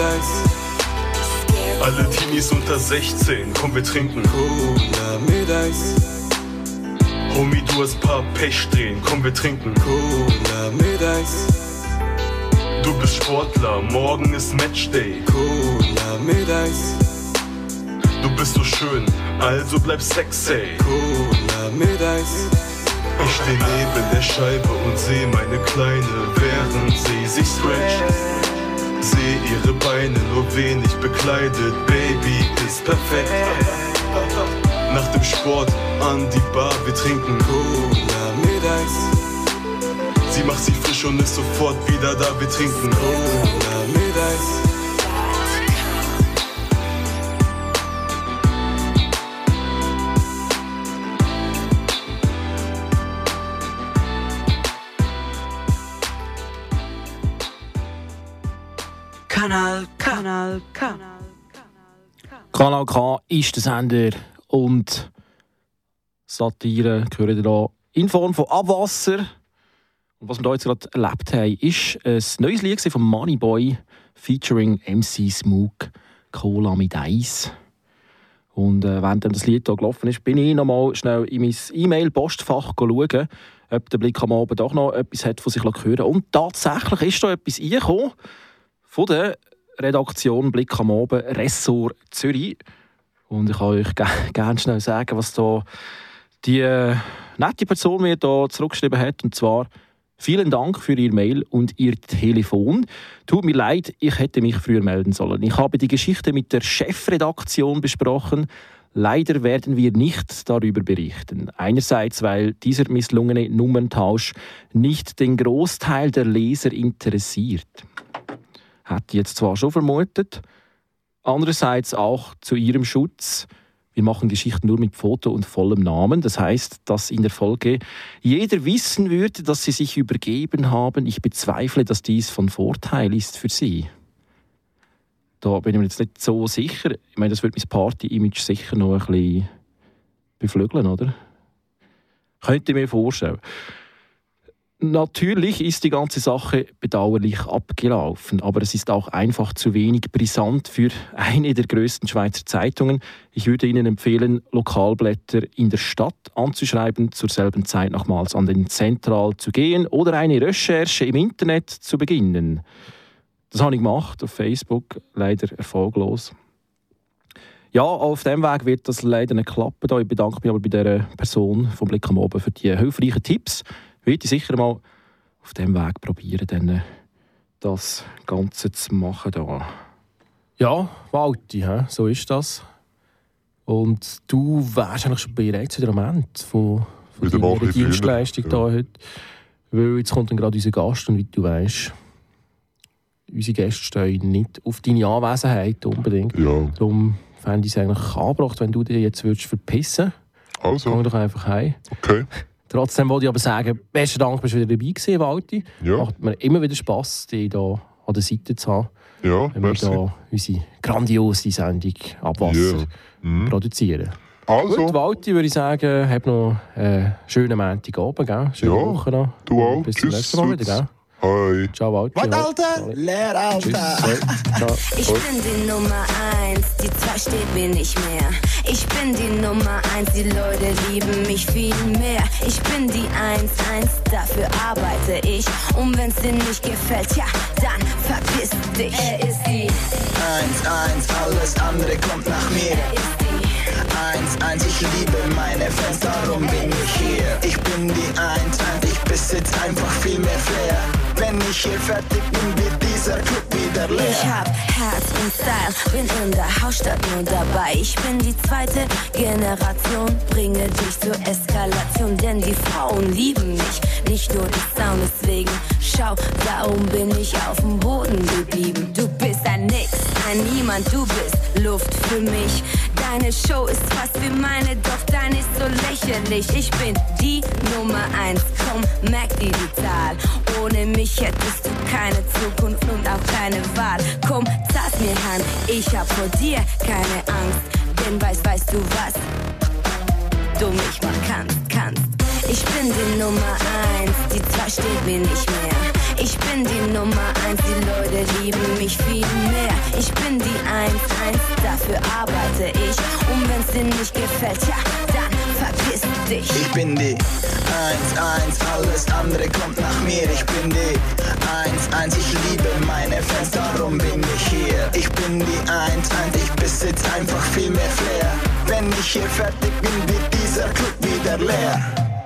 Eis. Alle Teenies unter sechzehn, komm, wir trinken Cola mit Eis. Homie, du hast paar Pechsträhnen, komm, wir trinken Cola mit Eis. Du bist Sportler, morgen ist Matchday. Cola mit Eis. Du bist so schön, also bleib sexy. Cola mit Eis. Ich steh neben der Scheibe und seh meine Kleine, während sie sich stretcht. Seh ihre Beine nur wenig bekleidet, Baby ist perfekt. Nach dem Sport an die Bar, wir trinken Cola mit Eis. Sie macht sich frisch und ist sofort wieder da, wir trinken Cola mit Eis. Kanal K. Kanal K. Kanal K ist der Sender und Satire gehören da in Form von Abwasser. Und was wir hier jetzt gerade erlebt haben, ist ein neues Lied von Moneyboy featuring M C Smook, Cola mit Eis. Und äh, während das Lied hier gelaufen ist, bin ich noch mal schnell in mein E-Mail-Postfach schauen, ob der Blick am Abend doch noch etwas hat von sich hören. Und tatsächlich ist da etwas reingekommen von der Redaktion Blick am Abend, Ressort Zürich. Und ich kann euch g- gerne schnell sagen, was da die äh, nette Person mir da zurückgeschrieben hat. Und zwar: Vielen Dank für Ihr Mail und Ihr Telefon. Tut mir leid, ich hätte mich früher melden sollen. Ich habe die Geschichte mit der Chefredaktion besprochen. Leider werden wir nicht darüber berichten. Einerseits, weil dieser misslungene Nummerntausch nicht den Großteil der Leser interessiert. Hätte jetzt zwar schon vermutet. Andererseits auch zu Ihrem Schutz. Wir machen Geschichten nur mit Foto und vollem Namen. Das heißt, dass in der Folge jeder wissen würde, dass Sie sich übergeben haben. Ich bezweifle, dass dies von Vorteil ist für Sie. Da bin ich mir jetzt nicht so sicher. Ich meine, das wird mein Party-Image sicher noch ein bisschen beflügeln, oder? Könnte ich mir vorstellen. Natürlich ist die ganze Sache bedauerlich abgelaufen, aber es ist auch einfach zu wenig brisant für eine der grössten Schweizer Zeitungen. Ich würde Ihnen empfehlen, Lokalblätter in der Stadt anzuschreiben, zur selben Zeit nochmals an den Zentral zu gehen oder eine Recherche im Internet zu beginnen. Das habe ich gemacht auf Facebook, leider erfolglos. Ja, auf diesem Weg wird das leider nicht klappen. Ich bedanke mich aber bei dieser Person vom Blick am Abend für die hilfreichen Tipps. Würde ich sicher mal auf diesem Weg probieren, dann das Ganze zu machen. Da. Ja, Walti, so ist das. Und du wärst eigentlich schon bereit zu dem Moment von, von deiner Dienstleistung ja. heute. Weil jetzt kommt dann gerade unser Gast und wie du weißt, unsere Gäste stehen nicht auf deine Anwesenheit unbedingt. Ja. Darum fände ich es eigentlich angebracht, wenn du dir jetzt würdest verpissen würdest. Also. Geh doch einfach heim. Okay. Trotzdem wollte ich aber sagen, besten Dank, dass du wieder dabei gewesen, Walti. Ja. Macht mir immer wieder Spass, dich hier an der Seite zu haben. Ja, wenn wir hier unsere grandiose Sendung Abwasser ja. mhm. produzieren. Also. Gut, Walti, würde ich sagen, hab noch einen schönen Montagabend, gell? Schöne ja. Woche noch. Du auch. Bis Tschüss. zum nächsten Mal wieder, gell? Hi. Ciao, Walti. Was, Alter? Leer, Alter. Ciao. Ich bin die Nummer eins, die zwei steht mir nicht mehr. Ich bin die Nummer eins, die Leute lieben mich viel mehr. Ich bin die eins eins, dafür arbeite ich. Und wenn's dir nicht gefällt, ja, dann verpiss dich. Er ist die eins eins, alles andere kommt nach mir. Er ist die eins eins, ich liebe meine Fans, darum bin ich hier. Ich bin die eins eins, ich besitz einfach viel mehr Flair. Wenn ich hier fertig bin, wird dieser Club wieder leer. Ich hab Herz und Style, bin in der Hauptstadt nur dabei. Ich bin die zweite Generation, bringe dich zur Eskalation. Denn die Frauen lieben mich, nicht nur die Sound. Deswegen schau, darum bin ich auf dem Boden geblieben. Du bist ein Nix, ein Niemand, du bist Luft für mich. Deine Show ist fast wie meine, doch deine ist so lächerlich. Ich bin die Nummer eins, komm, merk dir die Zahl. Ohne mich hättest du keine Zukunft und auch keine Wahl. Komm, zahl's mir Hand, ich hab vor dir keine Angst. Denn weißt, weißt du was? Du mich mal kannst, kannst. Ich bin die Nummer eins, die zwei steht mir nicht mehr. Ich bin die Nummer eins, die Leute lieben mich viel mehr. Ich bin die eins eins, dafür arbeite ich. Und wenn's dir nicht gefällt, ja, dann verpiss dich. Ich bin die eins eins, alles andere kommt nach mir. Ich bin die eins eins, ich liebe meine Fans, darum bin ich hier. Ich bin die eins eins, ich besitz einfach viel mehr Flair. Wenn ich hier fertig bin, wird dieser Club wieder leer.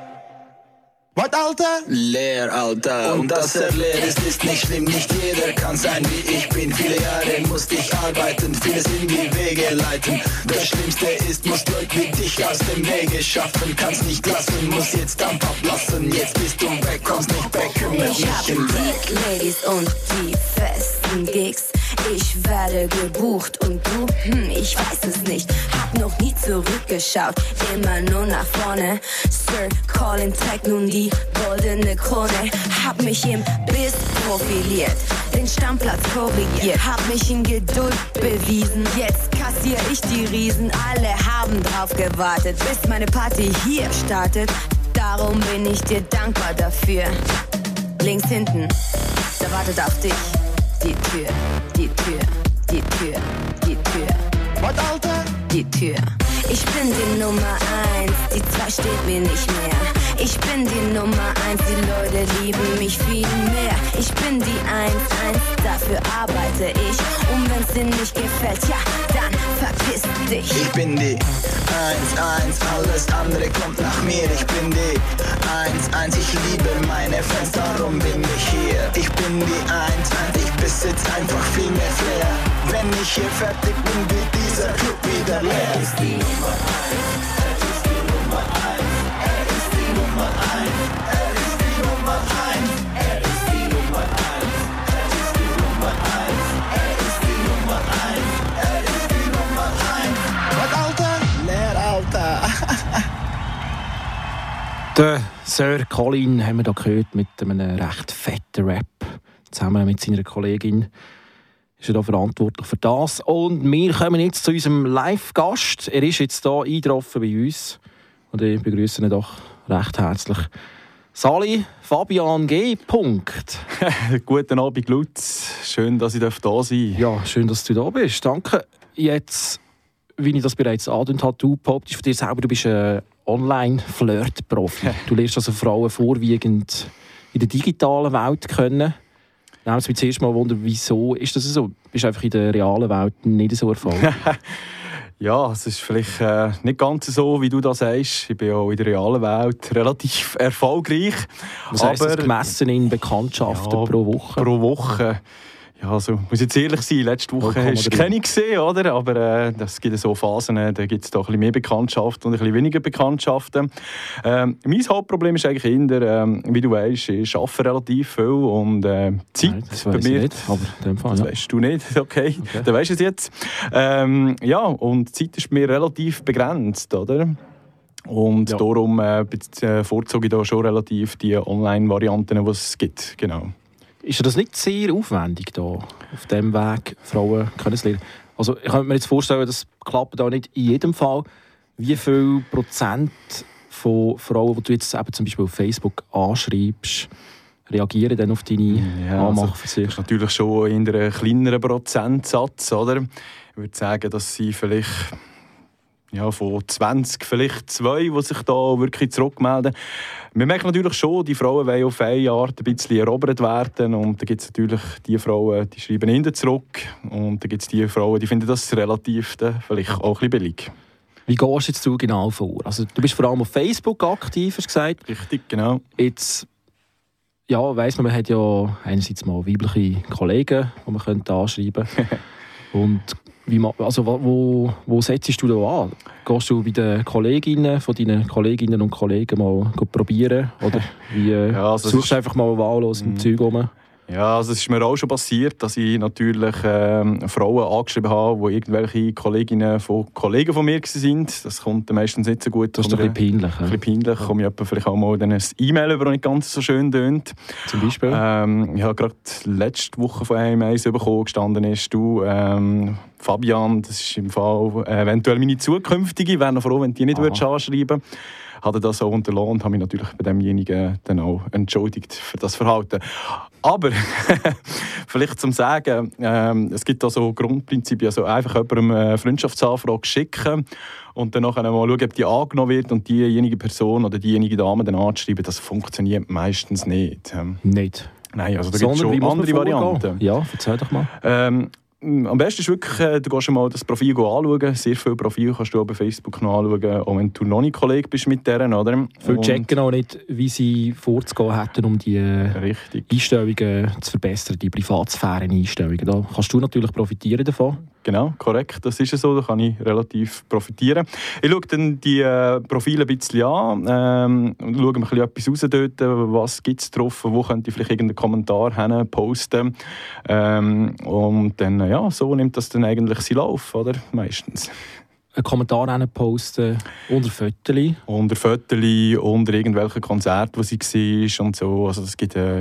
Was, Alter? Leer, Alter. Und dass er leer ist, ist nicht schlimm. Nicht jeder kann sein wie ich bin. Viele Jahre musste ich arbeiten, vieles in die Wege leiten. Das Schlimmste ist, musst Leute wie dich aus dem Wege schaffen. Kannst nicht lassen, muss jetzt Dampf ablassen. Jetzt bist du weg, kommst nicht weg, kümmert mich im Weg. Ich hab die Ladies und die festen Gigs. Ich werde gebucht und du, hm, ich weiß es nicht. Hab noch nie zurückgeschaut, immer nur nach vorne. Sir Colin trägt nun die goldene Krone. Hab mich im Biss profiliert, den Stammplatz korrigiert. Hab mich in Geduld bewiesen, jetzt kassier ich die Riesen. Alle haben drauf gewartet, bis meine Party hier startet. Darum bin ich dir dankbar dafür. Links hinten, da wartet auf dich die Tür, die Tür, die Tür, die Tür. Was, Alter? Die Tür. Ich bin die Nummer eins, die zwei steht mir nicht mehr. Ich bin die Nummer eins, die Leute lieben mich viel mehr. Ich bin die eins eins, dafür arbeite ich. Und wenn's dir nicht gefällt, ja, dann verpiss dich. Ich bin die eins eins, alles andere kommt nach mir. Ich bin die eins eins, ich liebe meine Fans, darum bin ich hier. Ich bin die eins eins, ich besitze einfach viel mehr Flair. Wenn ich hier fertig bin, wird dieser Club wieder leer. Er ist die Nummer eins, er ist die Nummer eins, er ist die Nummer eins, er ist die Nummer eins, er ist die Nummer eins, er ist die Nummer eins, er ist die Nummer eins, er ist die Nummer eins. Was, Alter? Leer, Alter. Der Sir Colin haben wir da gehört mit einem recht fetten Rap. Zusammen mit seiner Kollegin ist er da verantwortlich für das. Und wir kommen jetzt zu unserem Live-Gast. Er ist jetzt hier eingetroffen bei uns. Und ich begrüße ihn doch recht herzlich. Sali Fabian G. Punkt. Guten Abend, Lutz. Schön, dass ich da sein darf. Ja, schön, dass du da bist. Danke. Jetzt, wie ich das bereits angedeutet habe, du behauptest von dir selber, du bist ein Online-Flirt-Profi. Du lernst also Frauen vorwiegend in der digitalen Welt kennen. Nehmen Sie mich zuerst mal wundern, wieso ist das so? Bist du einfach in der realen Welt nicht so erfolgreich? Ja, es ist vielleicht äh, nicht ganz so, wie du das sagst. Ich bin auch in der realen Welt relativ erfolgreich. Was heisst das gemessen in Bekanntschaften ja, pro Woche? Pro Woche. Ja, also, muss jetzt ehrlich sein, letzte Woche hast du keine gesehen, oder? Aber äh, es gibt so Phasen, da gibt es da ein bisschen mehr Bekanntschaften und ein bisschen weniger Bekanntschaften. Ähm, mein Hauptproblem ist eigentlich eher, ähm, wie du weißt, ich arbeite relativ viel und äh, Zeit Nein, das bei weiss mir. Ich nicht, aber in dem Fall, das ja. weißt du nicht, okay, okay. Dann weisst du es jetzt. Ähm, ja, und die Zeit ist bei mir relativ begrenzt, oder? Und ja. darum äh, bevorzuge ich da schon relativ die Online-Varianten, die es gibt, genau. Ist das nicht sehr aufwendig, da auf diesem Weg Frauen kennenzulernen? Also ich könnte mir jetzt vorstellen, das klappt auch nicht in jedem Fall. Wie viel Prozent von Frauen, die du jetzt eben zum Beispiel auf Facebook anschreibst, reagieren dann auf deine ja, Anmachversuche? Also, das ist natürlich schon in einem kleineren Prozentsatz, oder? Ich würde sagen, dass sie vielleicht ja, von zwanzig vielleicht zwei, die sich da wirklich zurückmelden. Wir merken natürlich schon, die Frauen wollen auf eine Art ein bisschen erobert werden. Und da gibt es natürlich die Frauen, die schreiben hinten zurück. Und dann gibt es die Frauen, die finden das relativ äh, vielleicht auch ein bisschen billig. Wie gehst jetzt du genau vor? Also, du bist vor allem auf Facebook aktiv, hast du gesagt. Richtig, genau. Jetzt, ja, weiss man, man hat ja einerseits mal weibliche Kollegen, die man könnte anschreiben könnte. Und wie man, also, wo, wo setzt du da an? Gehst du bei den Kolleginnen von deinen Kolleginnen und Kollegen mal probieren? Oder wie, ja, also suchst du einfach mal wahllos im Zeug rum? Ja, also es ist mir auch schon passiert, dass ich natürlich ähm, Frauen angeschrieben habe, die irgendwelche Kolleginnen von Kollegen von mir waren. Das kommt meistens nicht so gut. Das ist doch ein bisschen peinlich. Ein bisschen peinlich. Ja. Komme ich vielleicht auch mal ein E-Mail über, das nicht ganz so schön tönt. Zum Beispiel? Ähm, ich habe gerade letzte Woche von einem eins bekommen, gestanden ist, du, ähm, Fabian, das ist im Fall äh, eventuell meine zukünftige. Ich wäre noch froh, wenn du die nicht würdest anschreiben würdest. Hatte das auch unterlassen und habe mich natürlich bei demjenigen dann auch entschuldigt für das Verhalten. Aber vielleicht zum Sagen, ähm, es gibt da so Grundprinzipien, also einfach jemandem eine Freundschaftsanfrage schicken und dann nachher mal schauen, ob die angenommen wird und diejenige Person oder diejenige Dame dann anzuschreiben, das funktioniert meistens nicht. Ähm, nicht? Nein, also da gibt es schon andere Varianten. Ja, erzähl doch mal. Ähm, Am besten ist wirklich, du gehst mal das Profil anschauen. Sehr viele Profile kannst du auch bei Facebook noch anschauen, auch wenn du noch nicht Kollege bist mit deren, oder? Viele checken auch nicht, wie sie vorzugehen hätten, um die Richtig. Einstellungen zu verbessern, die Privatsphären-Einstellungen. Da kannst du natürlich profitieren davon. Genau, korrekt. Das ist so, da kann ich relativ profitieren. Ich schaue dann die äh, Profile ein bisschen an, ähm, schaue mir ein bisschen etwas raus dort, was gibt es drauf, wo könnte ich vielleicht irgendeinen Kommentar hin posten. Ähm, und dann, ja, so nimmt das dann eigentlich seinen Lauf, oder? Meistens. Einen Kommentar posten unter Fotos. Unter Fotos, unter irgendwelchen Konzerten, die sie war und so. Also es gibt äh,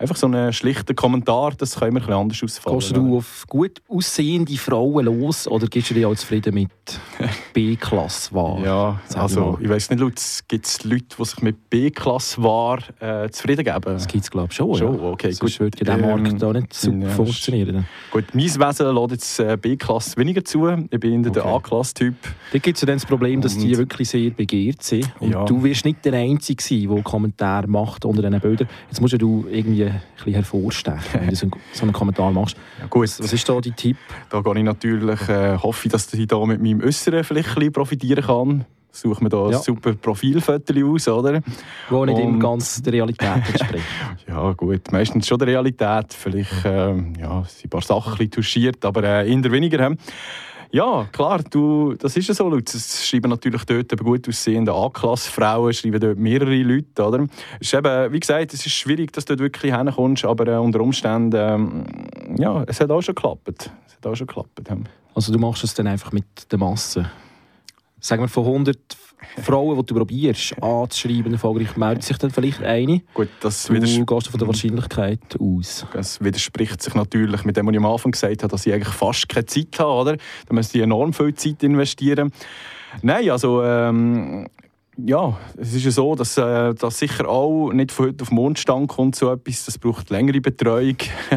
einfach so einen schlichten Kommentar, das kann immer ein bisschen anders ausfallen. Gehst du auf gut aussehende Frauen los oder gibst du dich auch zufrieden mit B-Klasse-Ware? Ja, also ich weiss nicht, Lutz, gibt es Leute, die sich mit B-Klasse-Ware äh, zufrieden geben? Das gibt es, glaube ich, schon. schon ja. okay, Sonst gut. würde ja dieser Markt ähm, da nicht super ja, funktionieren. Gut, mein Wesen lässt jetzt äh, B-Klasse weniger zu. Ich bin okay. der A-Klasse-Typ. Da gibt es ja dann das Problem, dass die wirklich sehr begehrt sind. Und ja. du wirst nicht der Einzige sein, der Kommentare macht unter diesen Bildern. Jetzt musst du irgendwie ein bisschen hervorstechen, wenn du so einen Kommentar machst. Ja, gut. Was, was ist da dein Tipp? Da gehe ich natürlich, äh, hoffe ich, dass ich da mit meinem Äußeren vielleicht ein bisschen profitieren kann. Suche mir da ja. ein super Profilfoto aus, oder? Wo nicht immer ganz der Realität entspricht. Ja gut, meistens schon der Realität. Vielleicht ähm, ja, sind ein paar Sachen ein bisschen touchiert, aber äh, eher weniger. He. Ja, klar, du, das ist ja so, Lutz. Es schreiben natürlich dort eben gut aussehende A-Klasse-Frauen, schreiben dort mehrere Leute, oder? Es ist eben, wie gesagt, es ist schwierig, dass du dort wirklich hinkommst, aber äh, unter Umständen, ähm, ja, es hat auch schon geklappt. Es hat auch schon geklappt. Ja. Also du machst es dann einfach mit der Masse? Sagen wir, von hundert Frauen, die du probierst anzuschreiben, erfolgreich, meldet sich dann vielleicht eine. Gut, das du gehst von der Wahrscheinlichkeit aus. Das widerspricht sich natürlich mit dem, was ich am Anfang gesagt habe, dass ich eigentlich fast keine Zeit habe, oder? Da müsste ich enorm viel Zeit investieren. Nein, also ähm, ja, es ist ja so, dass äh, das sicher auch nicht von heute auf den Mondstand kommt, so etwas. Das braucht längere Betreuung.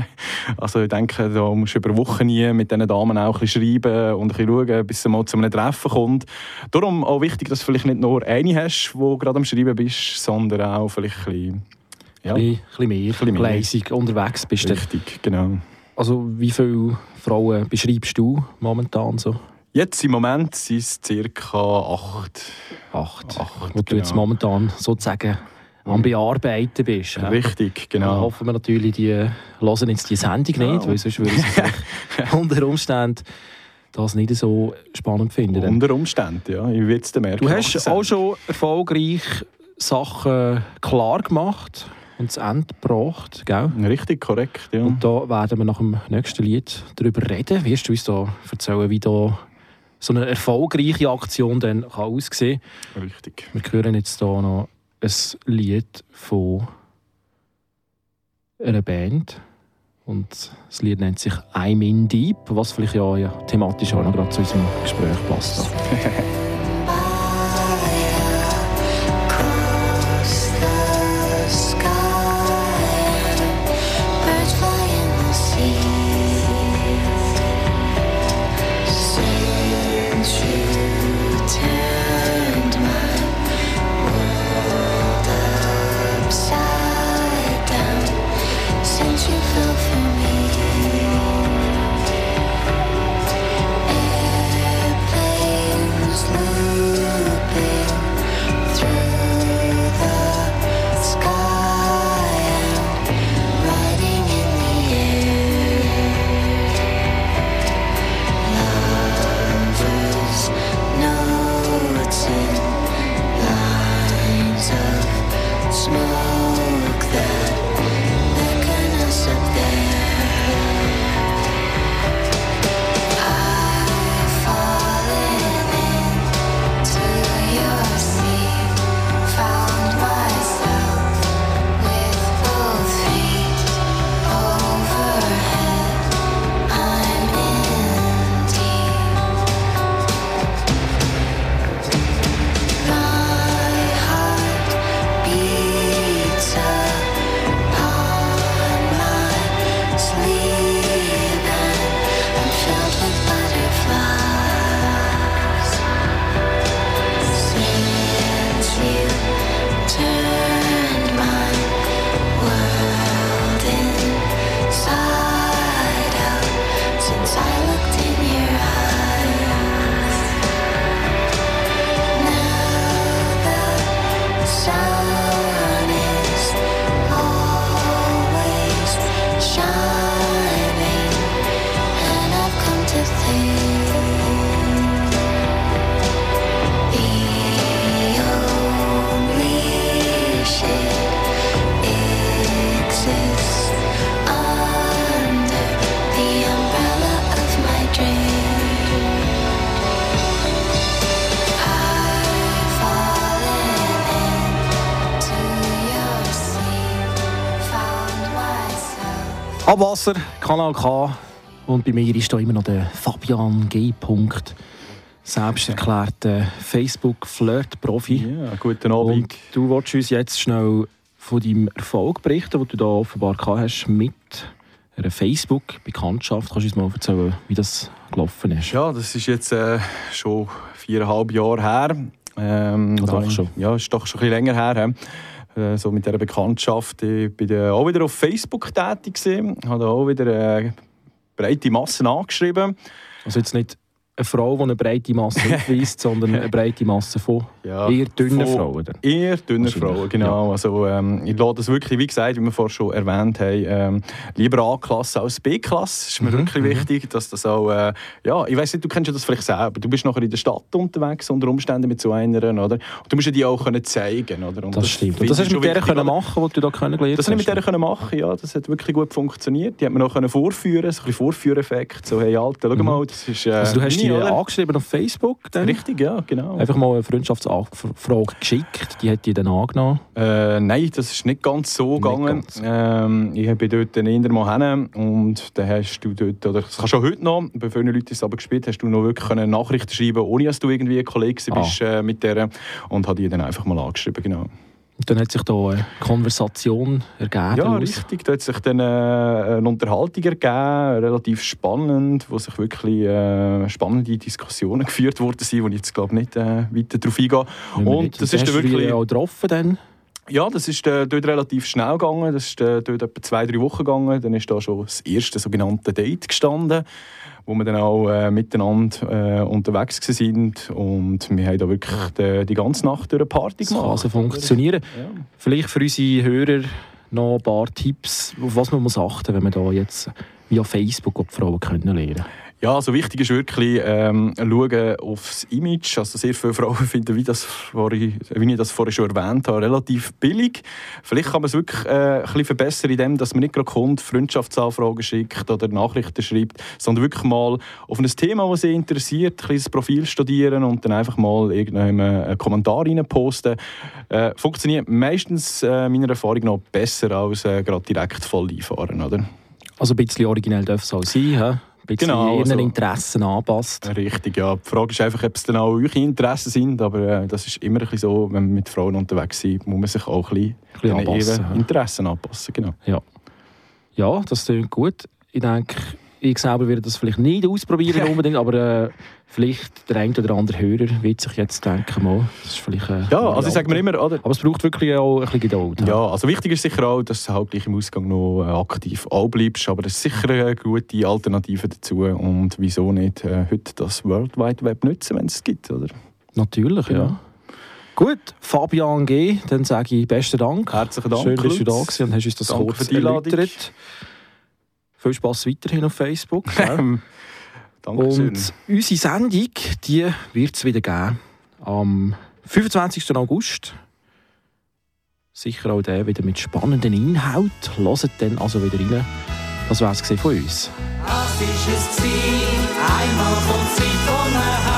Also ich denke, da musst du über Wochen nie mit diesen Damen auch ein bisschen schreiben und ein bisschen schauen, bis es mal zu einem Treffen kommt. Darum auch wichtig, dass du vielleicht nicht nur eine hast, die gerade am Schreiben bist, sondern auch vielleicht ein bisschen, ja, ein bisschen mehr, ein bisschen gleisig unterwegs bist. Richtig, genau. Also wie viele Frauen beschreibst du momentan so? Jetzt im Moment sind es ca. acht. Acht, acht wo genau. du jetzt momentan sozusagen am Bearbeiten bist. Richtig, genau. Dann hoffen wir natürlich, die hören jetzt die Sendung nicht, ja. weil sonst würde ich unter Umständen das nicht so spannend finden. Unter Umständen, ja. Ich will es dann merken. Du hast auch schon erfolgreich Sachen klar gemacht und zu Ende gebracht, gell? Richtig, korrekt, ja. Und da werden wir nach dem nächsten Lied darüber reden. Wirst du uns da erzählen, wie da so eine erfolgreiche Aktion dann kann aussehen kann? Richtig. Wir hören jetzt hier noch ein Lied von einer Band. Und das Lied nennt sich I'm in Deep, was vielleicht ja, ja thematisch auch noch gerade zu unserem Gespräch passt. Airplanes Abwasser, Kanal K. Und bei mir ist da immer noch der Fabian G. Selbsterklärter Facebook-Flirt-Profi. Ja, guten Abend. Und du willst uns jetzt schnell von deinem Erfolg berichten, den du da offenbar gehabt hast mit einer Facebook-Bekanntschaft. Kannst du uns mal erzählen, wie das gelaufen ist? Ja, das ist jetzt äh, schon viereinhalb Jahre her. Ähm, oh, doch schon. Ja, ist doch schon ein bisschen länger her. Äh, so mit dieser Bekanntschaft. Ich bin äh, auch wieder auf Facebook tätig gewesen. Habe auch wieder äh, breite Massen angeschrieben. Also jetzt nicht eine Frau, die eine breite Masse aufweist, sondern eine breite Masse von ja, eher dünnen Frauen. Dann. Eher dünnen Frauen, genau. Ja. Also, ähm, ich lade das wirklich, wie gesagt, wie wir vorhin schon erwähnt haben, ähm, lieber A-Klasse als B-Klasse. Es ist mir mhm. wirklich wichtig, dass das auch, äh, ja, ich weiss nicht, du kennst ja das vielleicht selber. Du bist nachher in der Stadt unterwegs, unter Umständen mit so einer, oder? Und du musst ja die auch können zeigen, oder? Und das, das stimmt. Und das hast du mit der können machen, was du da kennengelernt hast? Das habe ich mit der können machen, ja. Das hat wirklich gut funktioniert. Die hat man auch können vorführen, so ein bisschen Vorführeffekt. So, hey, Alter, schau mal, das ist... Äh, also du hast die angeschrieben auf Facebook? Dann? Richtig, ja, genau. Einfach mal eine Freundschaftsanfrage geschickt, die hat die dann angenommen? Äh, nein, das ist nicht ganz so gegangen. Ähm, ich bin dort dann eher mal hin und dann hast du dort, oder das kannst du auch heute noch, bei vielen Leuten ist es aber gespielt, hast du noch wirklich eine Nachricht schreiben, ohne dass du irgendwie ein Kollege ah. bist äh, mit der und habe die dann einfach mal angeschrieben, genau. Und dann hat sich da eine Konversation ergeben? Ja, richtig. Da hat sich dann eine Unterhaltung ergeben, relativ spannend, wo sich wirklich äh, spannende Diskussionen geführt worden sind, wo ich jetzt glaube nicht äh, weiter darauf eingehe. Und nicht. Das ist dann wirklich auch getroffen dann? Ja, das ist äh, dort relativ schnell gegangen. Das ist äh, dort etwa zwei, drei Wochen gegangen. Dann ist da schon das erste sogenannte Date gestanden, wo wir dann auch äh, miteinander äh, unterwegs waren. Und wir haben da wirklich die, die ganze Nacht durch eine Party gemacht. Das kann so funktionieren. Ja. Vielleicht für unsere Hörer noch ein paar Tipps, auf was man muss achten, wenn man da jetzt via Facebook die Frauen kennenlernen kann. Ja, also wichtig ist wirklich ähm, schauen aufs Image. Also sehr viele Frauen finden, wie, das vorhin, wie ich das vorhin schon erwähnt habe, relativ billig. Vielleicht kann man es wirklich äh, ein bisschen verbessern, indem dass man nicht gerade kommt, Freundschaftsanfragen schickt oder Nachrichten schreibt, sondern wirklich mal auf ein Thema, das sie interessiert, ein kleines Profil studieren und dann einfach mal irgendeinen Kommentar rein posten. Äh, funktioniert meistens äh, meiner Erfahrung nach besser als äh, gerade direkt voll einfahren, oder? Also ein bisschen originell darf es auch sein, he? Ein bisschen genau, ihren also, Interessen anpasst. Richtig, ja. Die Frage ist einfach, ob es dann auch eure Interessen sind, aber äh, das ist immer ein bisschen so, wenn wir mit Frauen unterwegs sind, muss man sich auch ein bisschen, ein bisschen ihren Interessen anpassen. Genau. Ja. Ja, das klingt gut. Ich denke, ich selber werde das vielleicht nicht ausprobieren unbedingt, aber äh, vielleicht der eine oder andere Hörer wird sich jetzt denken, mal, das ist vielleicht äh, ja, also ich sage mir immer, oder? Aber es braucht wirklich auch ein bisschen Geduld. Ja, ja, also wichtig ist sicher auch, dass du halt gleich im Ausgang noch äh, aktiv auch bleibst, aber das ist sicher eine gute Alternative dazu und wieso nicht äh, heute das World Wide Web nutzen, wenn es es gibt, oder? Natürlich, genau. Ja. Gut, Fabian G., dann sage ich besten Dank. Herzlichen Dank. Schön, dass du da warst und hast uns das Danke kurz erläutert. Viel Spass weiterhin auf Facebook. Dankeschön. Und unsere Sendung, die wird es wieder geben am fünfundzwanzigsten August. Sicher auch der wieder mit spannenden Inhalt. Hört dann also wieder rein. Das war es von uns. Das ist es, einmal kommt sie von